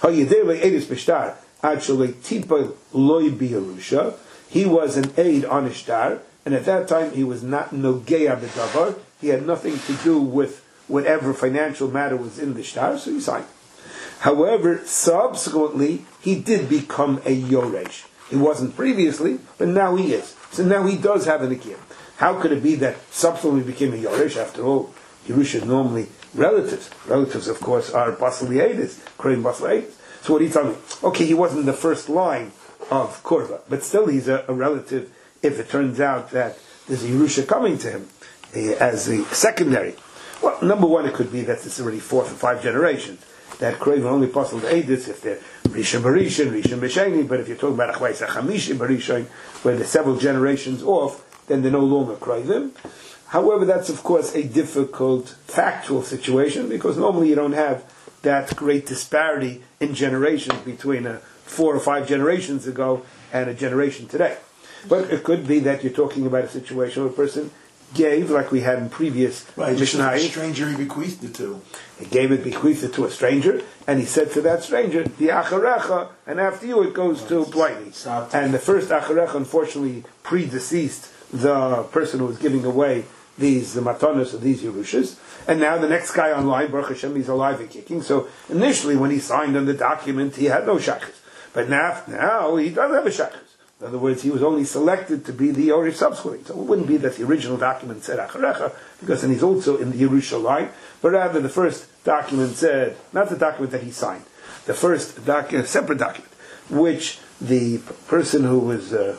He was an aid on Ishtar, and at that time he was not nogeya b'davar. He had nothing to do with whatever financial matter was in the Ishtar, so he signed. However, subsequently he did become a yoresh. He wasn't previously, but now he is. So now he does have an ikiyah. How could it be that subsequently became a yoresh? After all, Yerusha is normally relatives. Relatives, of course, are Basiliadis, Korean Basiliadis. So what are you telling me? Okay, he wasn't the first line of Korva, but still he's a, a relative if it turns out that there's a Yerusha coming to him uh, as a secondary. Well, number one, it could be that it's already fourth or five generations. That Korean only possible to Edis if they're Rishon Barishan, Rishon B'Sheni, but if you're talking about Achwais HaChamishi Barishan, where they're several generations off, then they're no longer Korean. However, that's of course a difficult factual situation, because normally you don't have that great disparity in generations between a four or five generations ago and a generation today. But it could be that you're talking about a situation where a person gave, like we had in previous right, Mishnah. A stranger he bequeathed it to. He gave it, bequeathed it to a stranger, and he said to that stranger, the acharecha, and after you it goes to Pliny. And the first acharecha, unfortunately, predeceased the person who was giving away these the matanos of these Yerushas, and now the next guy online, Baruch Hashem, he's alive and kicking. So initially, when he signed on the document, he had no shachas, but now, now he does have a shachas. In other words, he was only selected to be the Yorish subsequently. So it wouldn't be that the original document said Acharecha, because then he's also in the Yerusha line, but rather the first document said, not the document that he signed, the first document, separate document, which the person who was uh,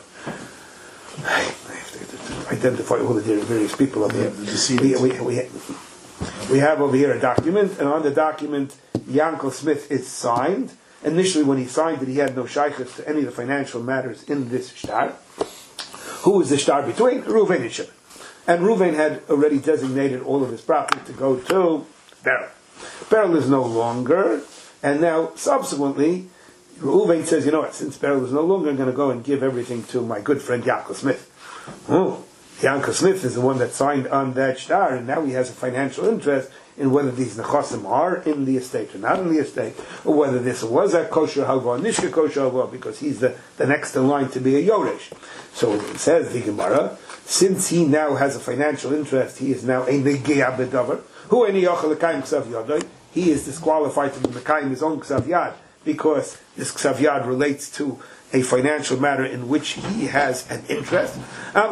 identify all the various people over here. We, we, we, we have over here a document, and on the document, Yankel Smith is signed. Initially, when he signed it, he had no shaykhs to any of the financial matters in this shtar. Who was the shtar between? Reuven and Shimon. And Reuven had already designated all of his property to go to Beryl. Beryl is no longer, and now subsequently, Reuven says, you know what, since Beryl is no longer, I'm going to go and give everything to my good friend Yaakov Smith. Oh, Yaakov Smith is the one that signed on that shtar, and now he has a financial interest in whether these nechasim are in the estate or not in the estate, or whether this was a kosher halva, nishka kosher halva, because he's the, the next in line to be a yoresh. So it says the Gemara, since he now has a financial interest, he is now a negeya bedavar. Who any yochel lekayim ksav yadai? He is disqualified to be mekayim his own ksav yad, because this ksav yad relates to a financial matter in which he has an interest. But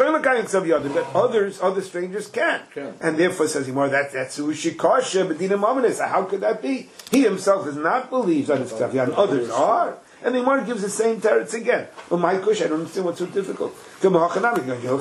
others, other strangers can. can. And therefore says Gemara, that, that's ushikasha bedina mamanis. How could that be? He himself is not believed on his ksav yad, and others are. And the Gemara gives the same teretz again. Well, my kush, I don't understand what's so difficult. Not that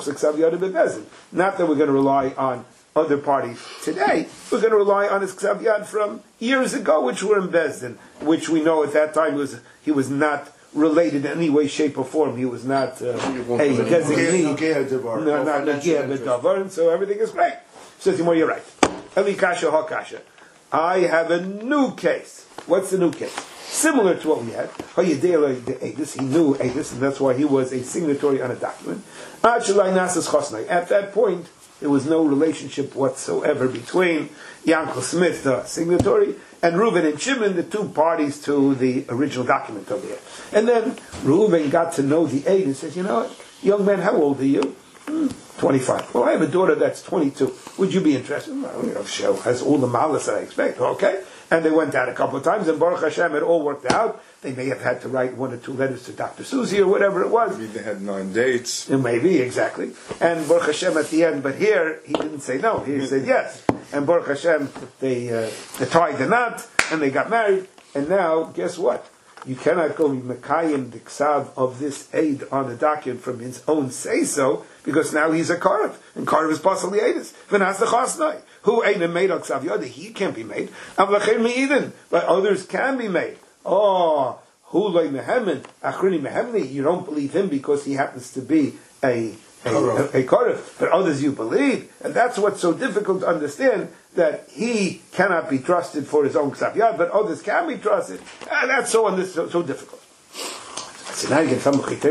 we're going to rely on other parties today. We're going to rely on his ksav yad from years ago, which were in Bezdin, which we know at that time was he was not related in any way, shape, or form. He was not uh, a designee. No, not Nageh B'Davar, and so everything is great. Says Gemara, you're right. Eli kasha ha kasha. I have a new case. What's the new case? Similar to what we had. He knew Adis, and that's why he was a signatory on a document. At that point, there was no relationship whatsoever between Yankov Smith, the signatory, and Reuven and Shimon, the two parties to the original document over here. And then Reuven got to know the aid and says, you know what, young man, how old are you? Hmm, twenty-five. Well, I have a daughter that's twenty-two. Would you be interested? Well, you know, she has all the malice that I expect. Okay. And they went out a couple of times, and Baruch Hashem, it all worked out. They may have had to write one or two letters to Doctor Susie or whatever it was. Maybe they had nine dates. And maybe, exactly. And Baruch Hashem at the end, but here, he didn't say no, he said yes. And Baruch Hashem, they, uh, they tied the knot, and they got married. And now, guess what? You cannot go Mekayim the ksav of this aid on the document from his own say-so, because now he's a Karev, and Karev is possibly Aedis. V'nas the Chasnai. Who ain't made on ksav yada? He can't be made. But others can be made. Oh, who like Mehemen, Achrini Mehemni, you don't believe him because he happens to be a a, a, a Karev, but others you believe, and that's what's so difficult to understand, that he cannot be trusted for his own ksav yad, but others can be trusted, and that's so so, so difficult. So now you get some say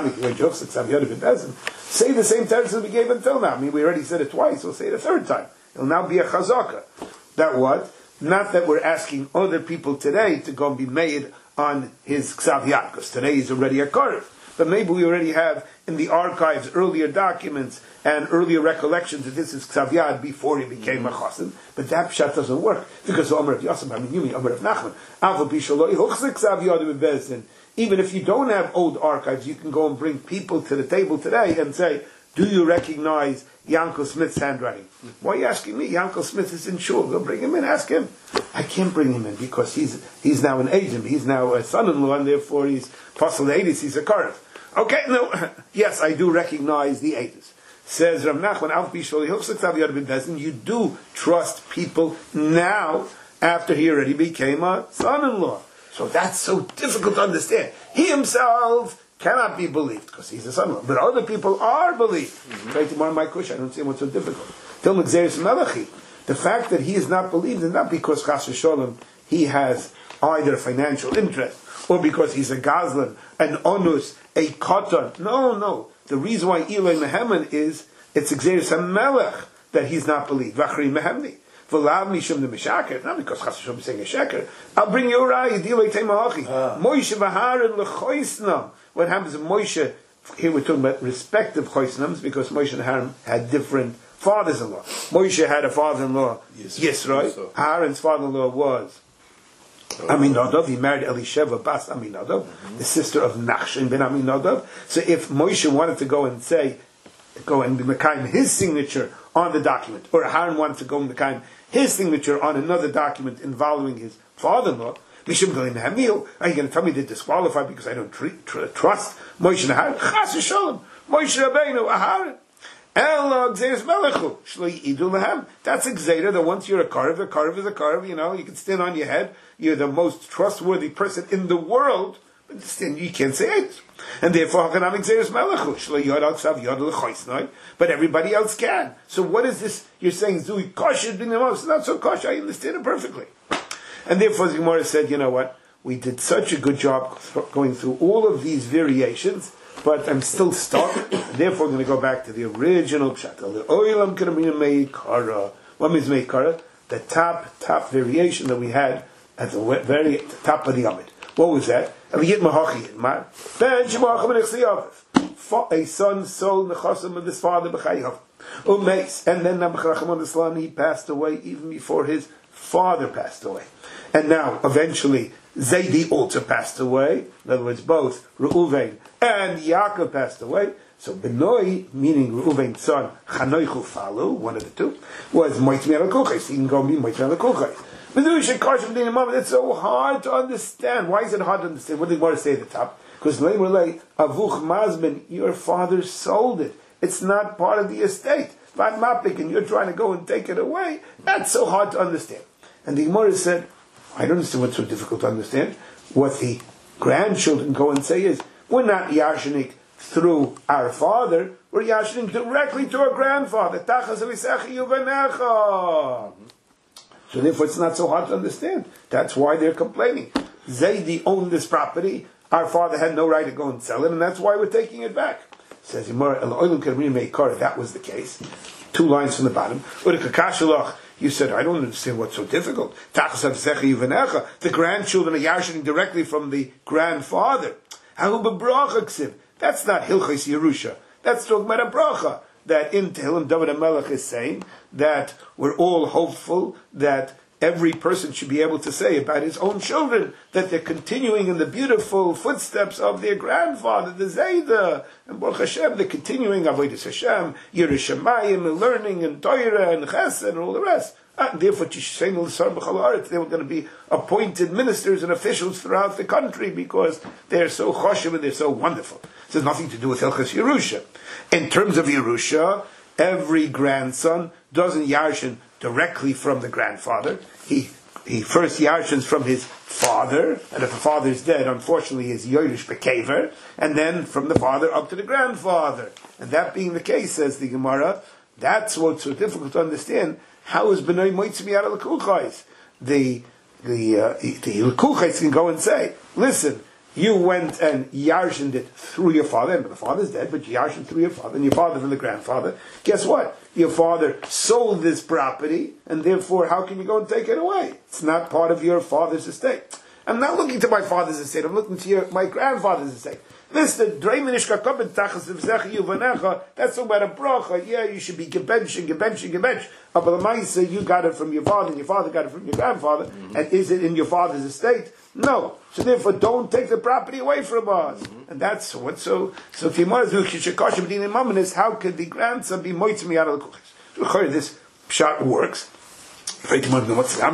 the same text as we gave until now. I mean, we already said it twice. We'll say it a third time. It'll now be a chazaka. That what? Not that we're asking other people today to go and be made on his ksav yad, because today he's already a karev. But maybe we already have in the archives earlier documents and earlier recollections that this is ksav yad before he became a chassan. But that pshat doesn't work, because Omer of Yosef, I mean, you mean Omer of Nachman. Even if you don't have old archives, you can go and bring people to the table today and say, do you recognize Yankov Smith's handwriting? Why are you asking me? Yankov Smith is in shul. Go bring him in, ask him. I can't bring him in because he's he's now an agent. He's now a son-in-law, and therefore he's Pasal Eidis, he's a Karev. Okay, no, yes, I do recognize the Eidis. Says Rav Nachman, you do trust people now after he already became a son-in-law. So that's so difficult to understand. He himself cannot be believed because he's a son-in-law, but other people are believed. Try to mark my kush. I don't see what's so difficult. Tell me, the fact that he is not believed is not because Chas v'Sholem he has either financial interest or because he's a gazlan, an onus, a katan. No, no. The reason why Eloi Mehemen is it's Xeris HaMelech that he's not believed. V'achri Mehemni. V'lav mishum the mishaker. Not because Chas v'Sholem is saying a sheker. I'll bring you a raya. Dilei Teimahachi. Moshe v'haron l'choisnam. What happens in Moshe? Here we're talking about respective choisnams because Moshe and Aaron had different fathers-in-law. Moshe had a father-in-law, Yisro. Aaron's father-in-law was Aminadab. He married Elisheva Bas Aminadab, mm-hmm. the sister of Nachshon ben Aminadab. So if Moshe wanted to go and say, go and be Mekayim his signature on the document, or Aaron wanted to go and Mekayim his signature on another document involving his father-in-law, Mishum Galim Hamil, are you going to tell me they're disqualified because I don't tr- tr- trust Moshe and Aaron? Chas v'Sholem, Moshe Rabbeinu, Aaron. That's a Gzeira that once you're a Karev, a Karev is a Karev, you know, you can stand on your head, you're the most trustworthy person in the world, Understand? You can't say it. And therefore, but everybody else can. So what is this? You're saying Zui kosher bin Imam. It's not so kosher. I understand it perfectly. And therefore, the Gemara said, you know what? We did such a good job going through all of these variations, but I'm still stuck. Therefore, I'm going to go back to the original pshat. What means meikara? The top, top variation that we had at the very at the top of the Amid. What was that? A son sold nechasim of his father b'chayav. And then Nabuchadnezzar Islam, he passed away even before his father passed away. And now, eventually, Zaidi also passed away. In other words, both Reuven and Yaakov passed away. So Benoi, meaning Reuven's son, Chanoichu Falu, one of the two, was Moitmi Alakuchais. He can go be Moitmi Alakuchais. It's so hard to understand. Why is it hard to understand? What did Gemara say at the top? Because Avuch Mazmin, your father sold it. It's not part of the estate. Mapik, and you're trying to go and take it away. That's so hard to understand. And the Gemara said, I don't understand what's so difficult to understand. What the grandchildren go and say is, we're not Yashinik through our father, we're Yashinik directly to our grandfather. So therefore it's not so hard to understand. That's why they're complaining. Zaidi owned this property, our father had no right to go and sell it, and that's why we're taking it back. Says Yimar, that was the case. Two lines from the bottom. You said, I don't understand what's so difficult. The grandchildren are yashing directly from the grandfather. That's not Hilchos Yerusha. That's talking about a bracha. That in Tehillim, David HaMelech is saying that we're all hopeful that every person should be able to say about his own children that they're continuing in the beautiful footsteps of their grandfather, the Zayda, and Baruch Hashem, they're continuing Avodas Hashem, Yerushalayim, and learning, and Torah, and Chesed, and all the rest. And therefore, they were going to be appointed ministers and officials throughout the country because they're so choshev and they're so wonderful. This has nothing to do with Hilchos Yerusha. In terms of Yerusha, every grandson doesn't yarshin directly from the grandfather. He he first yarshins from his father, and if the father is dead, unfortunately, he is Yorush Bekever, and then from the father up to the grandfather. And that being the case, says the Gemara, that's what's so difficult to understand. How is B'nai Moitzmi out of the Lekuchais? The the uh, the Lekuchais can go and say, listen, you went and yarshined it through your father, and the father's dead, but you yarshined through your father, and your father from the grandfather. Guess what? Your father sold this property, and therefore, how can you go and take it away? It's not part of your father's estate. I'm not looking to my father's estate, I'm looking to your, my grandfather's estate. Listen, that's talking about a bracha. Yeah, you should be gebenching, gebenching, gebench. But the Maisa, you got it from your father, and your father got it from your grandfather. Mm-hmm. And is it in your father's estate? No. So therefore, don't take the property away from us. Mm-hmm. And that's what. So, so if you want to do is how could the grandson be moitzmi out of the kuchis? This shot works. How can you tell me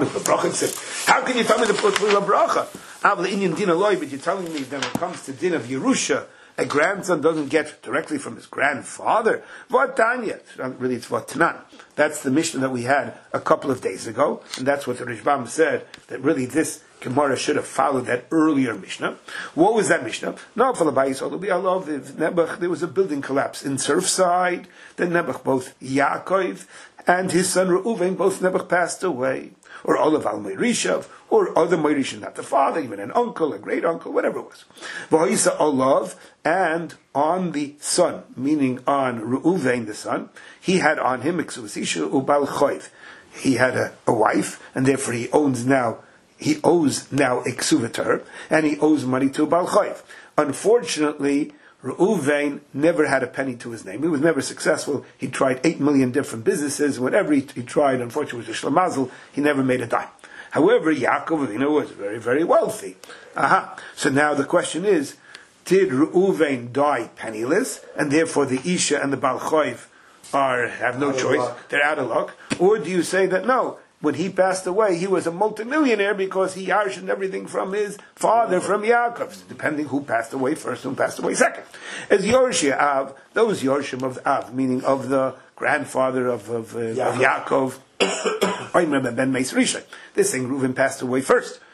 the bracha? But you're telling me that when it comes to din of Yerusha, a grandson doesn't get directly from his grandfather. Vatanya. Really, it's Vatanan. That's the Mishnah that we had a couple of days ago, and that's what the Rishbam said, that really this Gemara should have followed that earlier Mishnah. What was that Mishnah? No, for the Bayis, I love the Nebuch, there was a building collapse in Surfside. Then Nebuch, both Yaakov and his son Reuven, both Nebuch passed away. Or Olav al Merishav, or other Merishav, not the father, even an uncle, a great uncle, whatever it was. V'hoisa Olav, and on the son, meaning on Reuven the son, he had on him Iksuvasisha Ubal Choiv. He had a, a wife, and therefore he owns now, he owes now Iksuva to her, and he owes money to Ubal Choiv. Unfortunately, Reuven never had a penny to his name. He was never successful. He tried eight million different businesses. Whatever he, he tried, unfortunately, was a shlamazel. He never made a dime. However, Yaakov Avinu was very, very wealthy. Aha. So now the question is, did Reuven die penniless, and therefore the Isha and the Baal Choiv are have no out choice? They're out of luck. Or do you say that no? When he passed away, he was a multimillionaire because he yarshed everything from his father, from Yaakov, depending who passed away first and who passed away second. As Yorshia Av, those Yorshim of Av, meaning of the grandfather of, of, uh, of Yaakov, I remember Ben Meis Rishon. This thing, Reuven passed away first.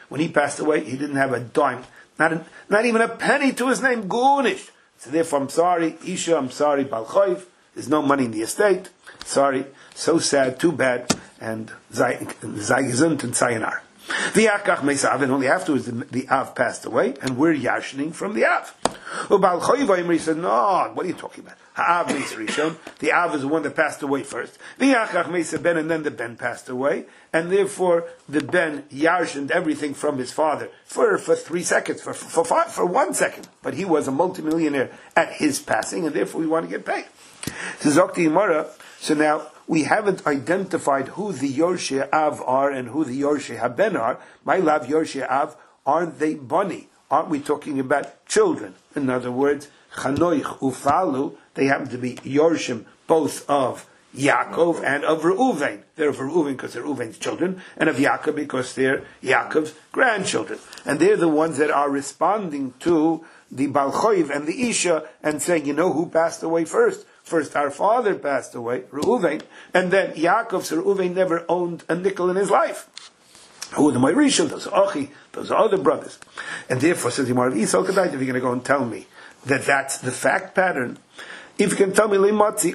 When he passed away, he didn't have a dime, not a, not even a penny to his name, Gunish. So therefore, I'm sorry, Isha, I'm sorry, Balchoiv. There's no money in the estate. Sorry, so sad, too bad, and Zay Gesund and Sayonara. The Akach Meisav, and only afterwards the, the Av passed away, and we're yashining from the Av. Ubal Choyva said, no, what are you talking about? Ha'av Meis Rishon, the Av is the one that passed away first. The Akach Meisa Ben, and then the Ben passed away, and therefore the Ben yashined everything from his father for, for three seconds, for, for, for, for one second. But he was a multimillionaire at his passing, and therefore we want to get paid. So Zokti Imara, so now, we haven't identified who the Yorshei Av are and who the Yorshei Haben are. My love, Yorshei Av, aren't they bunny? Aren't we talking about children? In other words, Chanoich Ufalu, they happen to be Yorshim, both of Yaakov and of Reuven. They're of Reuven because they're Reuven's children, and of Yaakov because they're Yaakov's grandchildren. And they're the ones that are responding to the Balchoiv and the Isha and saying, you know who passed away first? First, our father passed away, Reuven, and then Yaakov, so Reuven never owned a nickel in his life. Who are the Moirishim? Those are Achi, those are other brothers. And therefore, says the Gemara, if you're going to go and tell me that that's the fact pattern, if you can tell me,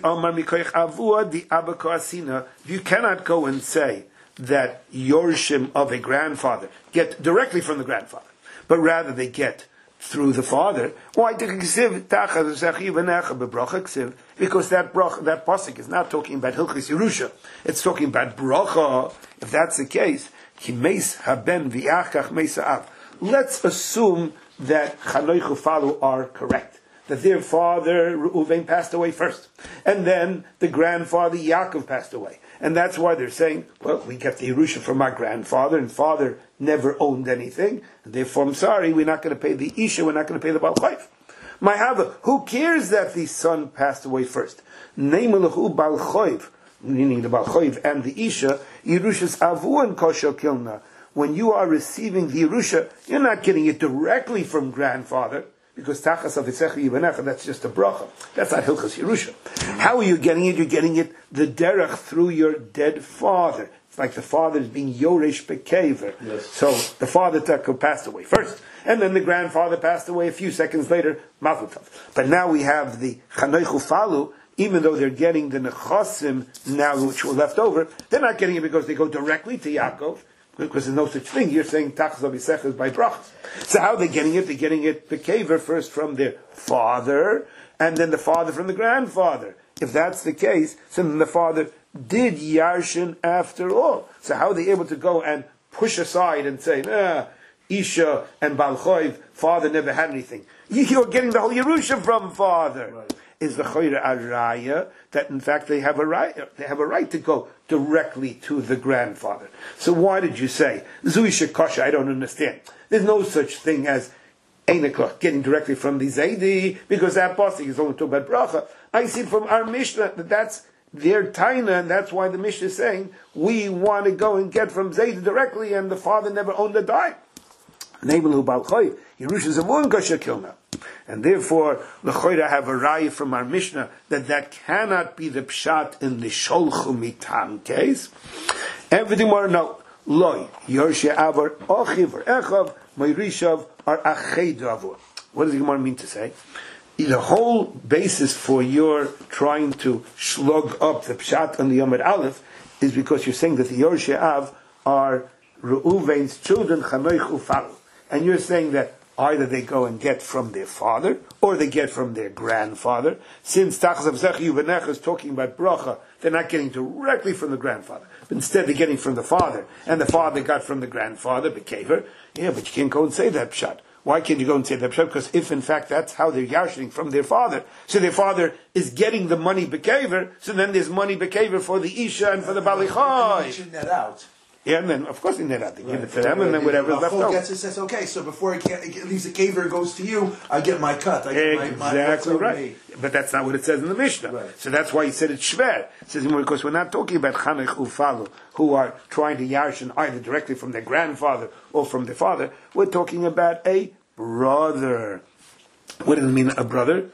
if you cannot go and say that Yorshim of a grandfather get directly from the grandfather, but rather they get through the father. Why? Because that brach, that pasuk is not talking about Hilchis Yerusha. It's talking about bracha. If that's the case, let's assume that Chanoich Ufalu are correct, that their father Reuven passed away first, and then the grandfather Yaakov passed away, and that's why they're saying, well, we get the Yerusha from our grandfather, and father never owned anything, and therefore, I'm sorry, we're not going to pay the Isha, we're not going to pay the Baal Chayv. My Hava, who cares that the son passed away first? Neimelahu Baal Chayv, meaning the Baal Chayv and the Isha, Yerusha's Avu and Kosher Kilna. When you are receiving the Yerusha, you're not getting it directly from grandfather, because Tachas Avisecha Yivanecha, that's just a bracha. That's not Hilchas Yerusha. How are you getting it? You're getting it the derech through your dead father. It's like the father is being Yoresh Bekever. Yes. So the father passed away first, and then the grandfather passed away a few seconds later, Mazel Tov. But now we have the Chanoich Ufalu, even though they're getting the Nechasim now, which were left over, they're not getting it because they go directly to Yaakov, because there's no such thing. You're saying Tachas Avisecha is by brachas. So how are they getting it? They're getting it Bekever first from their father, and then the father from the grandfather. If that's the case, so then the father did Yarshin after all. So how are they able to go and push aside and say, nah, Isha and Baal Chayv, father never had anything? You're getting the whole Yerusha from father. Right. Is the Choyra Araya that in fact they have a right, they have a right to go directly to the grandfather. So why did you say Zuisha Kosha? I don't understand. There's no such thing as Eineklah, getting directly from the Zaidi, because that pasuk is only talking about bracha. I see from our Mishnah that that's their taina, and that's why the Mishnah is saying we want to go and get from Zaidi directly, and the father never owned a dime. Neimelahu Baal Chayv, Yerusha Zavun Kosher Kilna. And therefore, L'choira have a raya from our Mishnah that that cannot be the pshat in the Sholchu Mitam case. Everything more, no. Loi, Yorshei Avor, Ochiv, or Echav, Moirishav, or Ached Avor. What does the Gemara mean to say? The whole basis for your trying to slug up the pshat on the Yomad Aleph is because you're saying that the Yorshei Av are Reuven's children, Chanoich Ufalu. And you're saying that either they go and get from their father, or they get from their grandfather. Since Tachas Avisecha Yivanecha is talking about bracha, they're not getting directly from the grandfather. But instead they're getting from the father. And the father got from the grandfather, Bekever. Yeah, but you can't go and say that pshat. Why can't you go and say that pshat? Because if in fact that's how they're yashing from their father, so their father is getting the money Bekever, so then there's money Bekever for the Isha and for the Balichai. Mention that out. Yeah, and then of course they net out. They right. give it to them, and then whatever is left over. Gets it, says, okay, so before it, can't, it leaves the caver, it goes to you. I get my cut. I get exactly my, my right. But that's not what it says in the Mishnah. Right. So that's why he said it's shver. It says because we're not talking about Chanoich Ufalu who are trying to yarshin either directly from their grandfather or from their father. We're talking about a brother. What does it mean, a brother?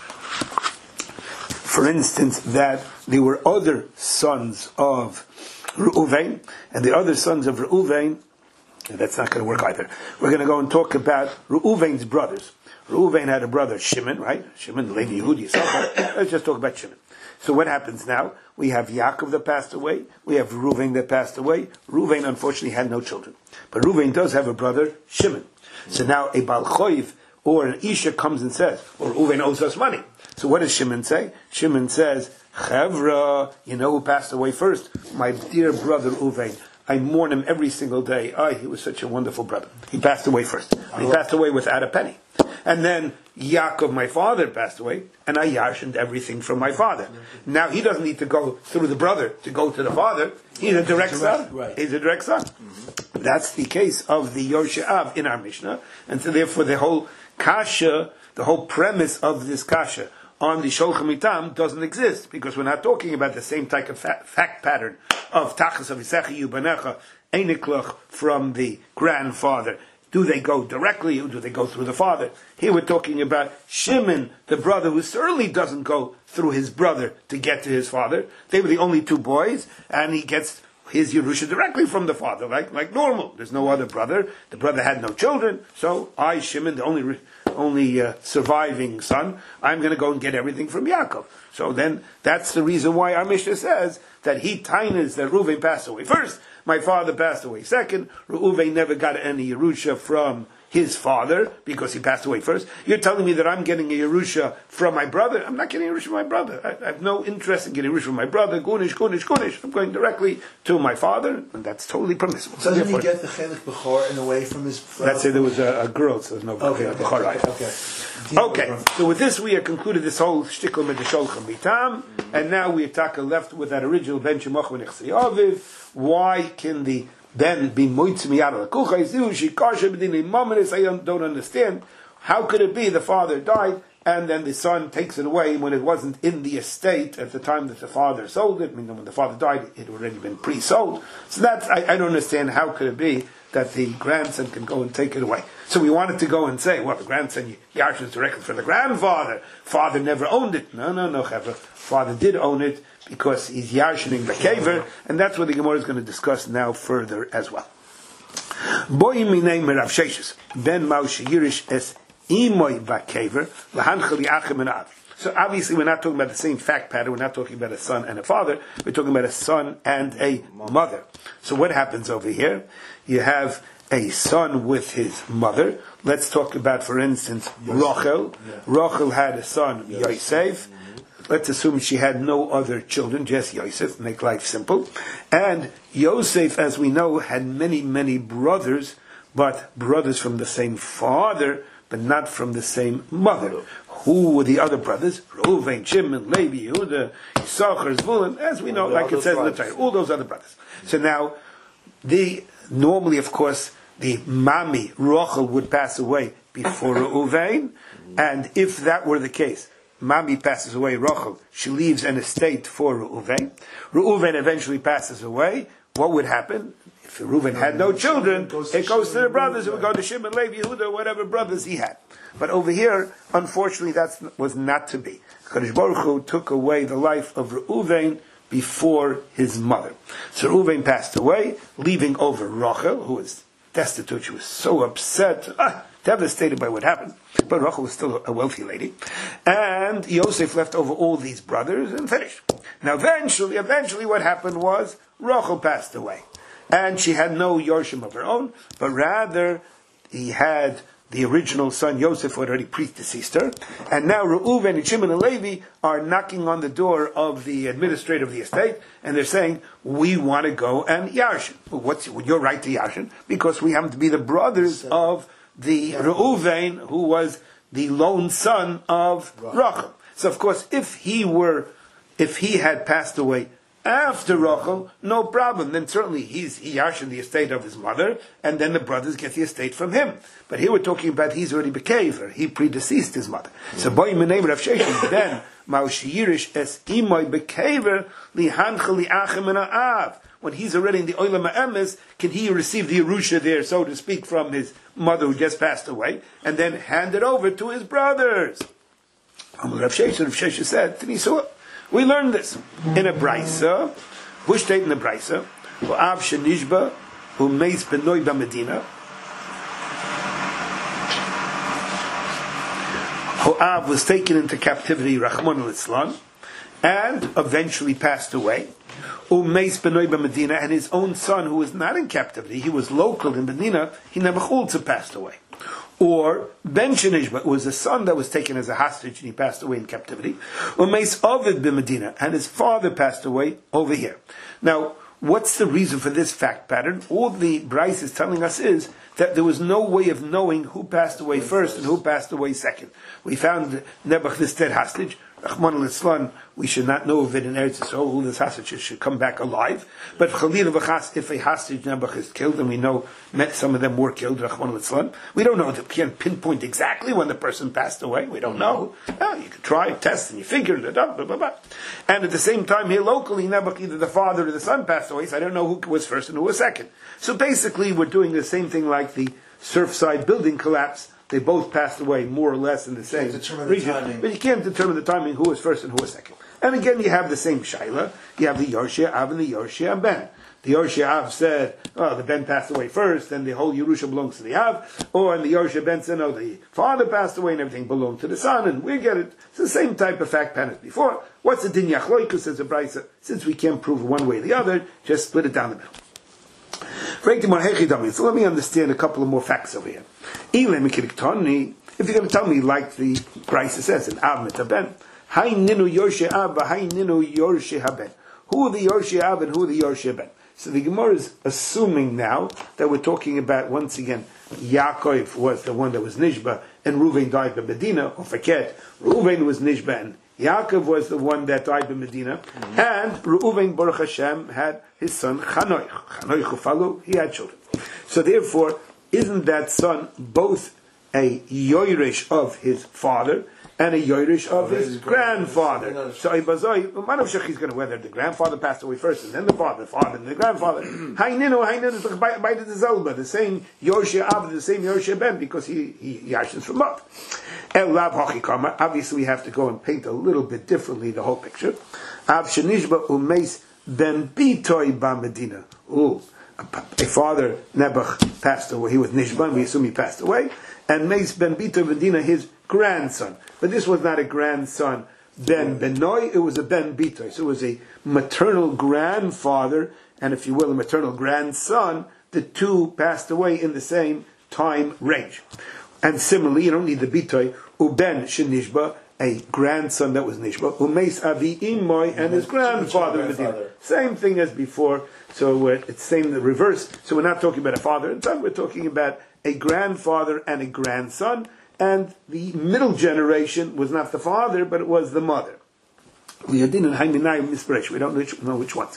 For instance, that there were other sons of Reuven, and the other sons of Reuven. That's not going to work either. We're going to go and talk about Reuven's brothers. Reuven had a brother, Shimon, right? Shimon, Levi, Yehudi, Yisachar. Let's just talk about Shimon. So what happens now? We have Yaakov that passed away. We have Reuven that passed away. Reuven, unfortunately, had no children. But Reuven does have a brother, Shimon. So now a Baal Choiv or an Isha comes and says, well, Reuven owes us money. So what does Shimon say? Shimon says, Chavra, you know who passed away first? My dear brother Reuven. I mourn him every single day. Ah, he was such a wonderful brother. He passed away first. He passed away without a penny. And then Yaakov, my father, passed away, and I yarshened everything from my father. Now he doesn't need to go through the brother to go to the father. He's a direct son. Right. He's a direct son. Mm-hmm. That's the case of the Yorshe'av in our Mishnah. And so therefore the whole kasha, the whole premise of this kasha on the Sholchem Itam doesn't exist, because we're not talking about the same type of fa- fact pattern of Tachas of Yisechi Yubanecha, Einiklach from the grandfather. Do they go directly or do they go through the father? Here we're talking about Shimon, the brother, who certainly doesn't go through his brother to get to his father. They were the only two boys, and he gets his Yerusha directly from the father, like like normal. There's no other brother. The brother had no children, so I, Shimon, the only only uh, surviving son, I'm going to go and get everything from Yaakov. So then that's the reason why our Mishnah says that he tainas that Reuven passed away first. My father passed away second. Reuven never got any Yerusha from his father because he passed away first. You're telling me that I'm getting a Yerusha from my brother? I'm not getting a Yerusha from my brother. I, I have no interest in getting a Yerusha from my brother. Gunish, Gunish, Gunish. I'm going directly to my father, and that's totally permissible. So doesn't he get the Chelik Bechor in a way from his father? Let's say there was a, a girl, so there's no okay, Chelik okay, Bechor. Right? Okay. Okay, so with this we have concluded this whole shtickle with the Sholchem Mitam, and now we attack left with that original Ben Shemach V'Nechsi Aviv. Why can the Ben be moitz miyad l'kucha? I don't understand. How could it be the father died and then the son takes it away when it wasn't in the estate at the time that the father sold it? I mean, when the father died, it had already been pre-sold. So that's, I, I don't understand how could it be that the grandson can go and take it away. So we wanted to go and say, well, the grandson yarshes directly for the grandfather. Father never owned it. No, no, no, Chevra. Father did own it because he's yarshening the kever, and that's what the Gemara is going to discuss now further as well. Boy minay merav sheshes ben maush yirish es imoy bakever lahanchel yachem and av. So obviously we're not talking about the same fact pattern. We're not talking about a son and a father. We're talking about a son and a mother. So what happens over here? You have a son with his mother. Let's talk about, for instance, Rachel. Rachel had a son, Yosef. Let's assume she had no other children, just Yosef, make life simple. And Yosef, as we know, had many, many brothers, but brothers from the same father, but not from the same mother. Who were the other brothers? Reuven, Shimon, Levi, Yehuda, Yisachar, Zvulun, as we know, like it says in the Torah, all those other brothers. So now, the normally, of course, the mami, Rachel, would pass away before Reuven, and if that were the case, Mami passes away, Rachel, she leaves an estate for Reuven. Reuven eventually passes away. What would happen? If Reuven had no children, it goes to the brothers. It would go to Shimon, Levi, Yehuda, whatever brothers he had. But over here, unfortunately, that was not to be. Kadosh Baruch Hu took away the life of Reuven before his mother. So Reuven passed away, leaving over Rachel, who was destitute. She was so upset, ah, devastated by what happened. But Rachel was still a wealthy lady. And Yosef left over all these brothers and finished. Now eventually, eventually what happened was Rachel passed away. And she had no Yorshim of her own, but rather he had the original son Yosef already predeceased her. And now Reuven and Shimon and Levi are knocking on the door of the administrator of the estate, and they're saying, we want to go and Yarshin. Well, what's your right to Yarshin? Because we happen to be the brothers of the Reuven, who was the lone son of Rachel. So of course, if he were, if he had passed away after Rachel, no problem. Then certainly he's he yarshin the estate of his mother, and then the brothers get the estate from him. But here we're talking about he's already bekever. He predeceased his mother. So boy meneim Rav Sheshes then maush yirish es imoy bekever lihanchel liachem and av. When he's already in the olam ha'emes, can he receive the Yerusha there, so to speak, from his mother who just passed away, and then hand it over to his brothers? Rav Sheshes, Rav Sheshes said, Tinisua, we learned this in a brisa. Who stated in the brisa? Ho'av shenishba u'meis benoi b'medina. Ho'av was taken into captivity, Rachmana litzlan, and eventually passed away. U'meis benoi b'medina, and his own son, who was not in captivity, he was local in Medina, he never also passed away. Or Ben Shenishba was a son that was taken as a hostage and he passed away in captivity. U'meis Ovid b'Medina, and his father passed away over here. Now, what's the reason for this fact pattern? All the Bryce is telling us is that there was no way of knowing who passed away first and who passed away second. We found Nebuch this dead hostage. Rachmana litzlan, we should not know of it in Eretz Yisrael. This hostage should come back alive. But Chalil v'chas, if a hostage Nebuch is killed, and we know some of them were killed, Rachmana litzlan, we don't know. We can't pinpoint exactly when the person passed away. We don't know. Well, you can try, test, and you figure it out. Blah, blah, blah. And at the same time, here locally, Nebuch, either the father or the son passed away, so I don't know who was first and who was second. So basically, we're doing the same thing like the Surfside building collapse. They both passed away more or less in the same region, but you can't determine the timing who was first and who was second. And again, you have the same shaila. You have the Yorshei Av and the Yorshei Ben. The Yorshei Av said, "Oh, the Ben passed away first, and the whole Yerusha belongs to the Av." Or and the Yorshei Ben said, "No, the father passed away, and everything belonged to the son." And we get it. It's the same type of fact pattern as before. What's the din yachloikus? Says the Brisa. Since we can't prove one way or the other, just split it down the middle. So let me understand a couple of more facts over here. If you're going to tell me like the Brisa says in Av Metaben, Hay Ninu Yorshei Av, Hay Ninu Yorshei Haben. Who are the Yorshei Av and who are the Yorshei Ben? So the Gemara is assuming now that we're talking about, once again, Yaakov was the one that was Nishba and Reuven died in Medina, or forget, Reuven was Nishba and Yaakov was the one that died in Medina, mm-hmm. and Reuven Baruch Hashem had his son Chanoich. Chanoich Ufalu, he had children. So therefore, isn't that son both a Yoirish of his father and a Yoirish of his, his grandfather? So Ibazoi, Manav he's going to whether the grandfather passed away first and then the father, the father and the grandfather. Haininu, Haininu, by the Zalba, the same Yorshei Av, the same Yorshei Ben, because he he yashins from both. El Lav Hachikama, obviously we have to go and paint a little bit differently the whole picture. Av Shenishba Umeis Ben Bitoy Ba Medina. Ooh. A father, Nebuch, passed away. He was Nishba, we assume he passed away. And Meis Ben Bitoy Medina, his grandson. But this was not a grandson, Ben Benoi, it was a Ben Bitoy. So it was a maternal grandfather, and if you will, a maternal grandson. The two passed away in the same time range. And similarly, you don't need the Bitoy, Uben Shenishba, a grandson that was Nishba, Umeis Avi Imoy, and his grandfather Medina. Same thing as before. So uh, it's same the reverse. So we're not talking about a father and son, we're talking about a grandfather and a grandson. And the middle generation was not the father, but it was the mother. We don't know which ones.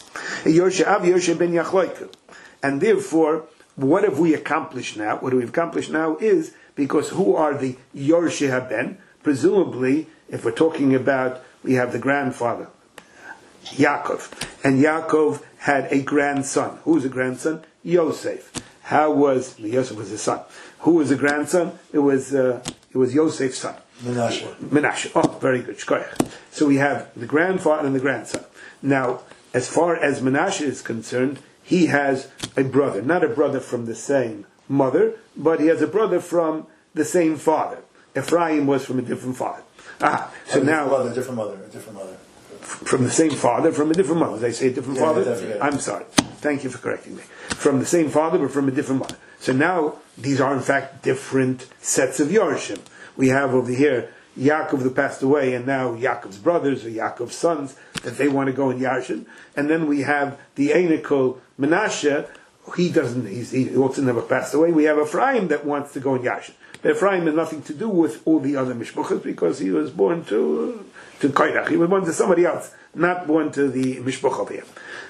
And therefore, what have we accomplished now? What we've accomplished now is, because who are the Yorshei Haben? Presumably, if we're talking about, we have the grandfather, Yaakov. And Yaakov had a grandson. Who was a grandson? Yosef. How was, Yosef was his son. Who was the grandson? It was, uh, it was Yosef's son. Menashe. Menashe. Oh, very good. Shkoyach. So we have the grandfather and the grandson. Now, as far as Menashe is concerned, he has a brother. Not a brother from the same mother, but he has a brother from the same father. Ephraim was from a different father. Ah, so a now... Mother, a different mother, a different mother. From the same father, from a different mother. Did I say a different yeah, father? Yeah, I'm sorry. Thank you for correcting me. From the same father, but from a different mother. So now, these are in fact different sets of Yorshim. We have over here Yaakov that passed away, and now Yaakov's brothers or Yaakov's sons that they want to go in Yarshin. And then we have the Einikol Menashe. He doesn't, he's, he also never passed away. We have Ephraim that wants to go in Yarshin. But Ephraim has nothing to do with all the other Mishpuchas because he was born to to Koirach. He was born to somebody else, not born to the Mishpuch over here.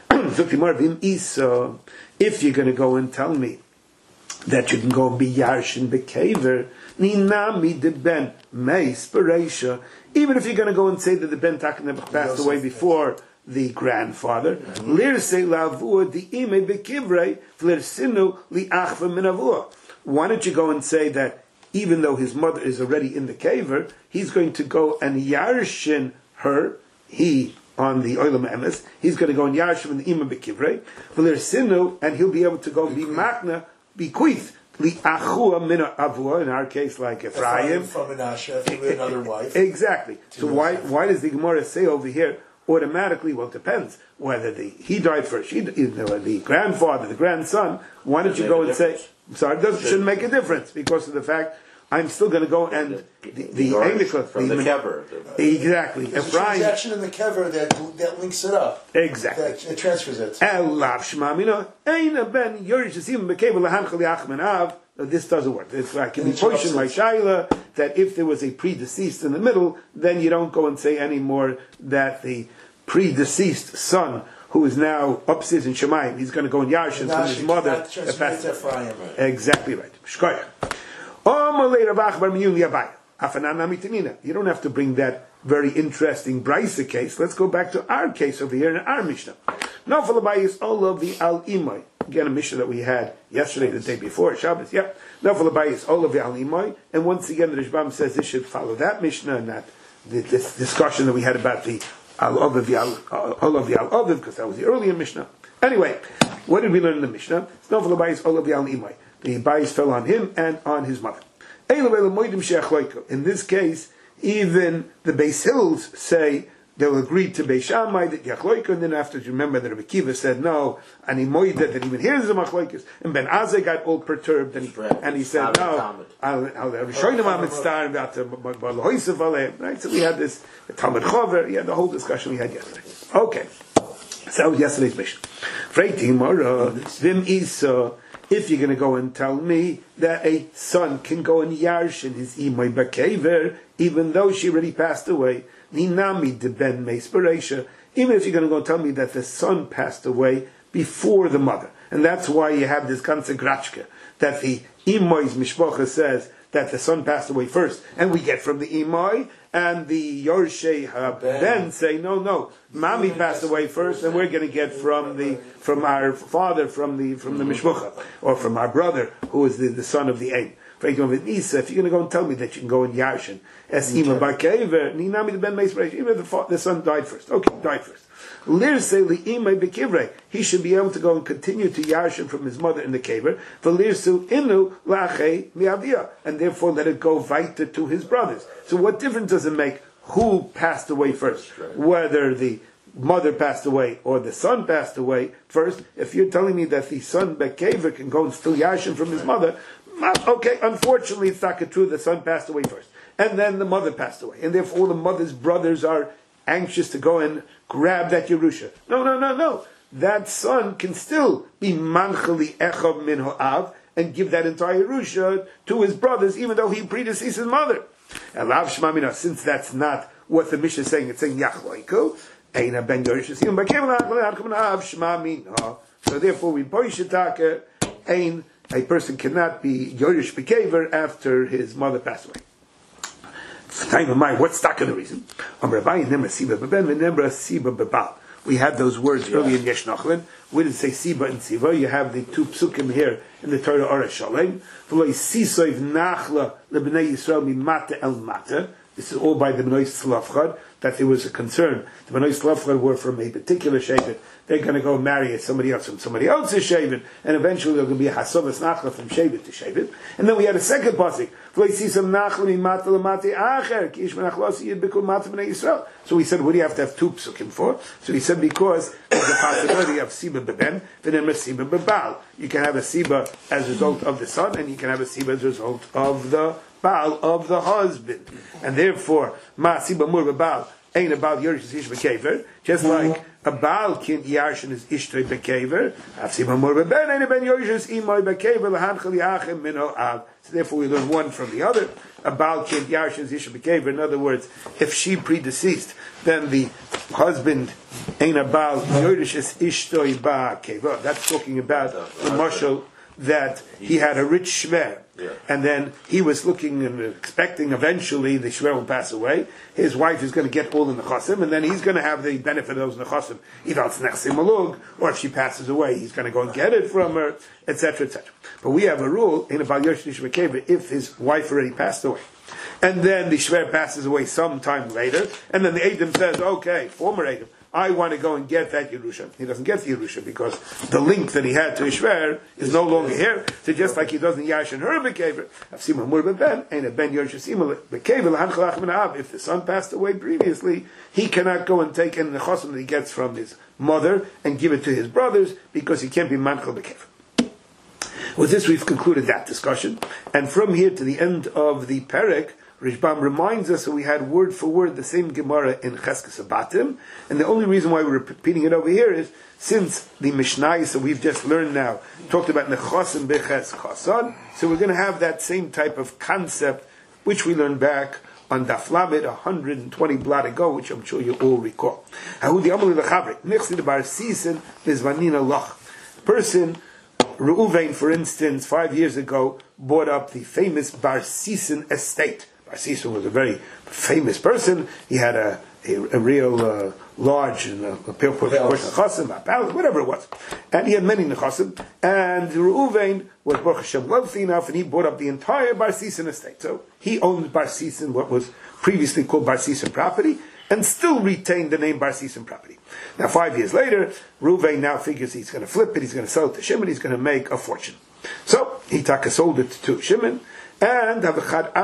So, if you're going to go and tell me that you can go and be Yarshin Bekever, Ninami de Ben Meis Bereisha, even if you're going to go and say that the Ben Taknebuch passed away before the grandfather, Lirse Lavua the Ime Bekivrei, Flirsinu Liachva Minavua. Why don't you go and say that even though his mother is already in the caver, he's going to go and yarshin her, he, on the Olam Emes. He's going to go in Yarshim and the Ima Bekivrei. V'ler Sinu, and he'll be able to go be Makna, be Kuith. Li Achua Mina Avua, in our case like Ephraim. From Menashe, from another wife. Exactly. So why why does the Gemara say over here automatically? Well, it depends whether the he died first, she, you know, the grandfather, the grandson. Why don't you go and say? Sorry, it doesn't, shouldn't make a difference because of the fact I'm still going to go and the the, the English from the kever. Exactly. There's Ephraim. a transaction in the kever that that links it up. Exactly. That, that transfers it. Elav Shmamina Eina Ben Yorish Asim Bekebel Lahanchal Yachman Av. This doesn't work. It's like in the portion like Shaila that if there was a predeceased in the middle, then you don't go and say anymore that the predeceased son who is now upstairs in Shemayim, he's going to go in Yarshin from his mother. Exactly right. You don't have to bring that very interesting Brisa case. Let's go back to our case over here in our Mishnah. Nafal Abayis all of the Al Imai. Again, a Mishnah that we had yesterday, the day before, Shabbos. Yeah. Nafal Abayis all of the Al Imai. And once again, the Rishbam says this should follow that Mishnah and not the, this discussion that we had about the Al Oviv, the Al Olav, the Al Oviv, because that was the earlier Mishnah. Anyway, what did we learn in the Mishnah? Nafal Abayis all of the Al Imai. The Abayis fell on him and on his mother. In this case, even the Beis Hills say they'll agree to Beis Shammai that Yachloika, and then after you remember that Rabbi Kiva said no, and he moided that even here's the Machloikas, and Ben Azai got all perturbed, and he, and he said no, I'll show you the Mamad Star about the Baloisav Aleh. Right, so we had this the Talmud Chover, yeah, the whole discussion we had yesterday. Okay, so that was yesterday's mission. Freitimor Vim Isa. If you're going to go and tell me that a son can go and yarshin his imay bakever, even though she already passed away, ninami de ben meisperesha, even if you're going to go and tell me that the son passed away before the mother, and that's why you have this ganze gratschke, that the imay's mishpacha says that the son passed away first, and we get from the imay, and the Yorshei Ben say, no, no, Mami passed away first, and we're going to get from the from our father, from the from the Mishmucha, or from our brother, who is the, the son of the Aim. If you're going to go and tell me that you can go in Yarshin, as Ima Bakever, Ninami the Ben Meisbrech, even if the, the son died first. Okay, died first. Lir say li imay bekivre. He should be able to go and continue to yarshin from his mother in the kever. V'lir su inu lachei miavia, and therefore let it go weiter to his brothers. So what difference does it make who passed away first? Whether the mother passed away or the son passed away first. If you're telling me that the son bekever can go and still yarshin from his mother, okay, unfortunately it's not true. The son passed away first, and then the mother passed away, and therefore all the mother's brothers are anxious to go and grab that Yerusha. No, no, no, no. That son can still be manchali echav min ho'av and give that entire Yerusha to his brothers, even though he predeceased his mother. Elav shmamina, since that's not what the Mishnah is saying, it's saying yachloiku, eina ben Yerusha sim bakev av shmamina. So therefore we boishetake, ein, a person cannot be Yerush bekever after his mother passed away. Time of mind, what's stuck in the reason? We had those words earlier in Yesh Nachlin. We didn't say Siba and Siva. You have the two psukim here in the Torah Orah Shalem. This is all by the Bnei Tzlafchad, that there was a concern. The Bnei Tzlafchad were from a particular Shevet. They're going to go marry somebody else from somebody else's Shevet, and eventually there's going to be a Hasovas Nachla from Shevet to Shevet. And then we had a second pasuk. So we said, what do you have to have two psukim for? So he said, because of the possibility of Siba beben, then Siba bebal. You can have a Siba as a result of the son, and you can have a Siba as a result of the Baal of the husband, and therefore ma siba mur Baal ain't about Yerush ish bekever, just like a Baal can yarshin is ishtay bekever. Av siba mur ben ain't ben Yerush imoy bekever lahanchal yachem mino av. So therefore we learn one from the other. A Baal can yarshin is ish bekever. In other words, if she predeceased, then the husband ain't a Baal Yerush is ishtay bekever. That's talking about the mashal that he had a rich shver. Yeah. And then he was looking and expecting eventually the shver will pass away. His wife is going to get all the nechasim, and then he's going to have the benefit of those nechasim. Either it's nechsim malug, or if she passes away, he's going to go and get it from her, et cetera, et cetera. But we have a rule in a Bal Yerush Bekever if his wife already passed away, and then the Shver passes away sometime later, and then the Edom says, okay, former Edom, I want to go and get that Yerusha. He doesn't get the Yerusha because the link that he had to Ishver is no longer here. So just like he doesn't Yash and her Bekever, I've seen Mur Ben, and a Ben Yerushasim Bekever, if the son passed away previously, he cannot go and take any Nechosim that he gets from his mother and give it to his brothers because he can't be Manchel Bekever. With this, we've concluded that discussion. And from here to the end of the Perek, Rishbam reminds us that we had word for word the same Gemara in Cheskes Abatim, and the only reason why we're repeating it over here is since the Mishnayos that we've just learned now talked about Nechosim Beches Chasan, so we're going to have that same type of concept which we learned back on Daf Lamed one hundred twenty blot ago, which I'm sure you all recall. Person, Reuven, for instance, five years ago, bought up the famous Bar Sisan estate. Bar Sisan was a very famous person. He had a, a, a real uh, large and a, a portion of Nechasim, a palace, whatever it was. And he had many Nechasim. And Reuven was Baruch Hashem wealthy enough, and he bought up the entire Bar Sisan estate. So he owned Bar Sisan, what was previously called Bar Sisan property, and still retained the name Bar Sisan property. Now, five years later, Reuven now figures he's going to flip it, he's going to sell it to Shimon, he's going to make a fortune. So, he taka sold it to Shimon, and there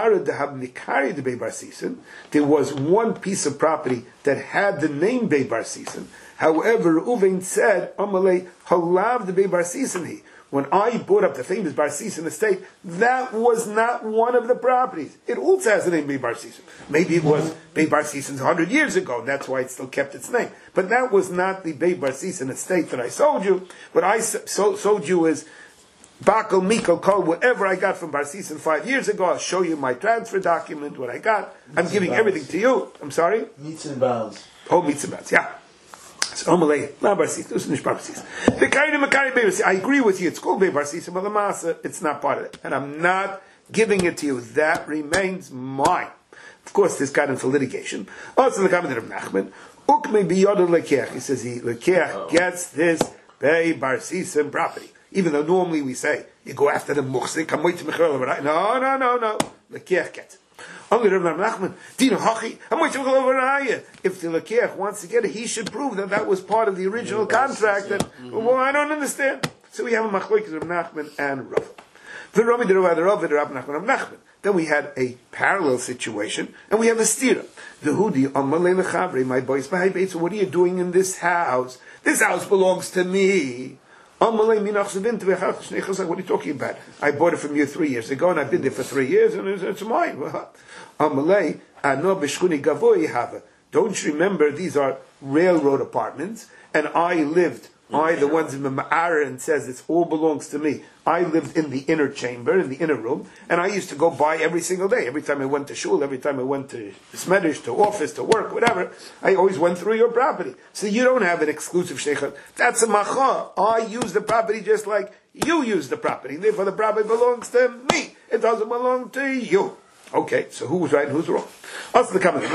was one piece of property that had the name Bei Bar Sisan. However, Reuven said, Amalei halav the Bei Bar Sisan he. When I bought up the famous Bar Sisan estate, that was not one of the properties. It also has the name Bei Bar Sisan. Maybe it was Bei Bar Sisan's one hundred years ago, and that's why it still kept its name. But that was not the Bei Bar Sisan estate that I sold you. What I so, sold you is Bakel, Mikal, Kol, whatever I got from Bar Sisan five years ago. I'll show you my transfer document, what I got. I'm giving everything to you. I'm sorry? Meats and bounds. Oh, meats and bounds, yeah. So, Omalei, not Bar Sisan, this is not Bar Sisan. The Kaina Makari Bei Bar Sisan, I agree with you, it's called Bei Bar Sisan, but the Masa, it's not part of it. And I'm not giving it to you. That remains mine. Of course, this got into litigation. Also, the comment of Nachman, Ukme Biyodel Lekech, he says he, Lekech gets this Bei Bar Sisan property. Even though normally we say, you go after the Muchzik, come wait to Mechel, no, no, no, no, Lekech gets it. Only Rav Nachman, Dino Hachi, if the Lekech wants to get it, he should prove that that was part of the original contract. That, well, I don't understand. So we have a Machlokes of Rav Nachman and Rav. Then we had a parallel situation, and we have a stira. The Hudi Amalei Lechavri, my boys, so what are you doing in this house? This house belongs to me. What are you talking about? I bought it from you three years ago, and I've been there for three years, and it's, it's mine. Don't you remember, these are railroad apartments, and I lived, I, the ones in the Ma'ara, and says it all belongs to me. I lived in the inner chamber, in the inner room, and I used to go by every single day. Every time I went to shul, every time I went to Smedish, to office, to work, whatever, I always went through your property. So you don't have an exclusive sheikhah. That's a macha. I use the property just like you use the property. Therefore the property belongs to me. It doesn't belong to you. Okay, so who's right and who's wrong? Also the comment,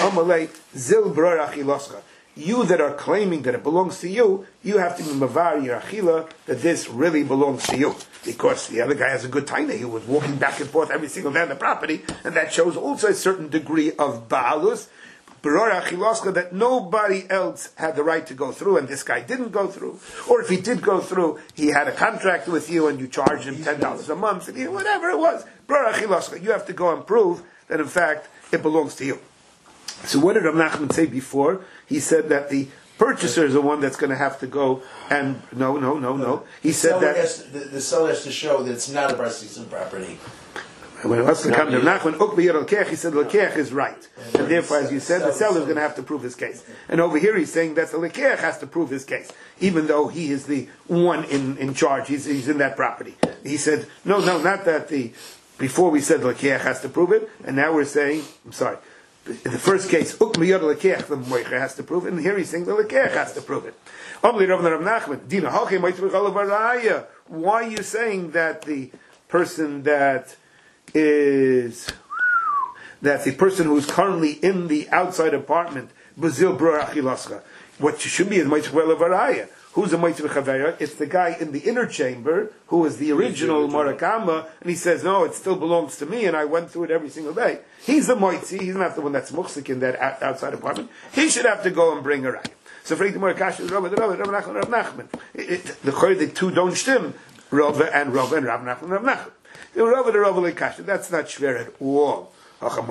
you that are claiming that it belongs to you, you have to be mavar your achila that this really belongs to you. Because the other guy has a good time there. He was walking back and forth every single day on the property, and that shows also a certain degree of baalus, that nobody else had the right to go through, and this guy didn't go through. Or if he did go through, he had a contract with you and you charged him ten dollars a month, and whatever it was. You have to go and prove that in fact it belongs to you. So what did Rav Nachman say before? He said that the purchaser is the one that's going to have to go and no, no, no, no. He the said that has to, the, the seller has to show that it's not a Bar Sisan property. When it was to come to Nachman, Ukbiyar he said Lekech is right, and, and therefore, as you said, the seller is going to have to prove his case. And over here, he's saying that the Lekech has to prove his case, even though he is the one in, in charge. He's, he's in that property. He said, no, no, not that the. Before we said Lekech has to prove it, and now we're saying, I'm sorry. In the first case, the Moicher has to prove it, and here he's saying the Lekech has to prove it. Why are you saying that the person that is, that the person who's currently in the outside apartment, what should be is Moicher Varaya? Who's a Moitzi B'Chavera? It's the guy in the inner chamber who is the original Morakama, and he says, no, it still belongs to me, and I went through it every single day. He's the Moitzi, he's not the one that's Muchzik in that outside apartment. He should have to go and bring a raya. So for the Morakash is Rav, the Rav, Rav Nachman, Rav Nachman. The Choy, the two don't stim, Rav and Rav and Rav Nachman, Rav Nachman. The Rav and the Rav Lekasha, that's not shver at all. Don't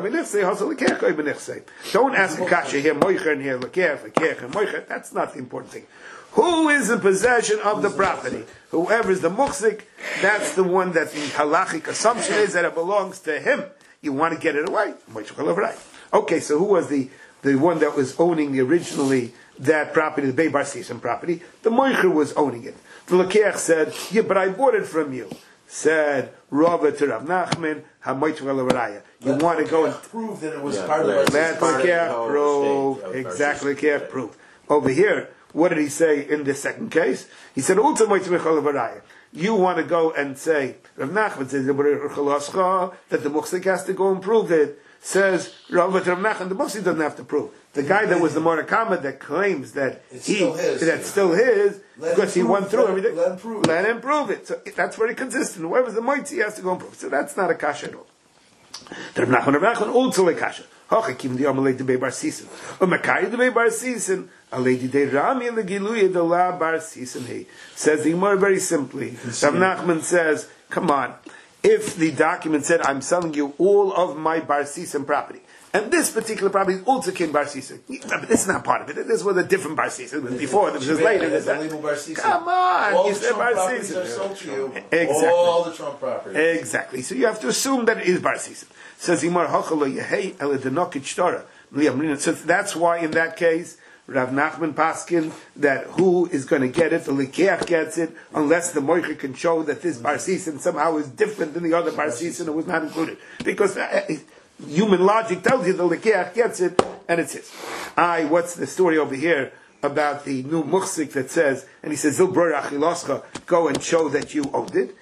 ask a kasha here, moicher and here, lekech, lekech and moicher. That's not the important thing. Who is in possession of the property? Whoever is the muhsik, that's the one that the halachic assumption is that it belongs to him. You want to get it away. Okay, so who was the, the one that was owning the originally that property, the Bey Bar Sisim property? The moicher was owning it. The lekech said, yeah, but I bought it from you. Said Rava to Rav Nachman, HaMoitz. You want to go and prove that it was yeah, part of right. the let Lekech prove exactly. Lekech prove over here. What did he say in the second case? He said, "Ulta Moitz B'Chol. You want to go and say Rav Nachman says that the Muchzik has to go and prove it." Says Rava to Rav Nachman, the Muchzik doesn't have to prove. The guy that was the Morakama that claims that it's he still his. that's still his let because he prove, went through let, everything. Let him prove it. Let him prove it. So that's very consistent. Whoever's the Moitzi has to go and prove it. So that's not a kasha at all. Rav Nachman, Rav Nachman, also a kasha. Hachakim the Amalei de Bar Sisin. Umakari de Bar Sisin. A lady de Rami and the Giluya de La Bar Sisin. He says the Gemara very simply. Rav Nachman says, "Come on, if the document said I'm selling you all of my Bar Sisin property." And this particular property also came Bar Sisin. But this is not part of it. This was a different Bar Sisin. Before, this was later. This that. Come on, all you the said Trump Bar properties Sisin. are sold to you. Exactly. All the Trump properties. Exactly. So you have to assume that it is Bar Sisin. Says Imar Hachalo Yehei Eladenokit Shtora. So that's why in that case, Rav Nachman Paskin, that who is going to get it, the Likeach gets it, unless the Moicher can show that this Bar Sisin somehow is different than the other Bar Sisin that was not included. Because uh, human logic tells you the Likeach gets it, and it's his. I, what's the story over here about the new Muchsik that says, and he says, Zilbror Achiloscha, go and show that you owned it.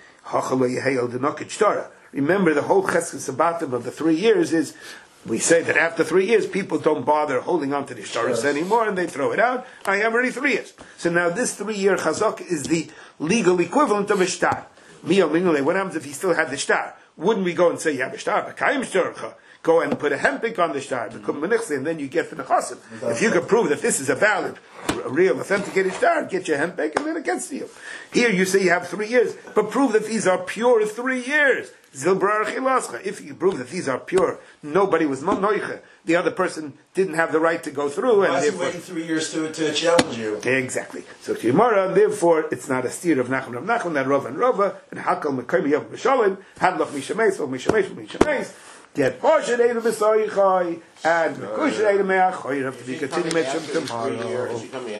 Remember, the whole Cheskes Sabatim of the three years is, we say that after three years, people don't bother holding on to the shtaris anymore, and they throw it out. I have already three years. So now this three-year chazak is the legal equivalent of a shtar. What happens if he still had the shtar? Wouldn't we go and say, you have a shtar, go and put a hempik on the shtar, and then you get the nechasim. If you could prove that this is a valid, a real, authenticated shtar, get your hempik, and then it gets to you. Here you say you have three years, but prove that these are pure three years. If you prove that these are pure, nobody was noiche. The other person didn't have the right to go through. Why and is he therefore, waiting three years to, to challenge you? Exactly. So Gemara, therefore, it's not a steer of Nachman of Nachman, that Rava and Rava, and Hakal Mekoyim Yav B'Shalim, Hadloch Mishameis, or Mishameis, Mishameis, get Poshet Eidem B'Soyichai, and Mekush Eidem Me'ach, you have to be continuing tomorrow.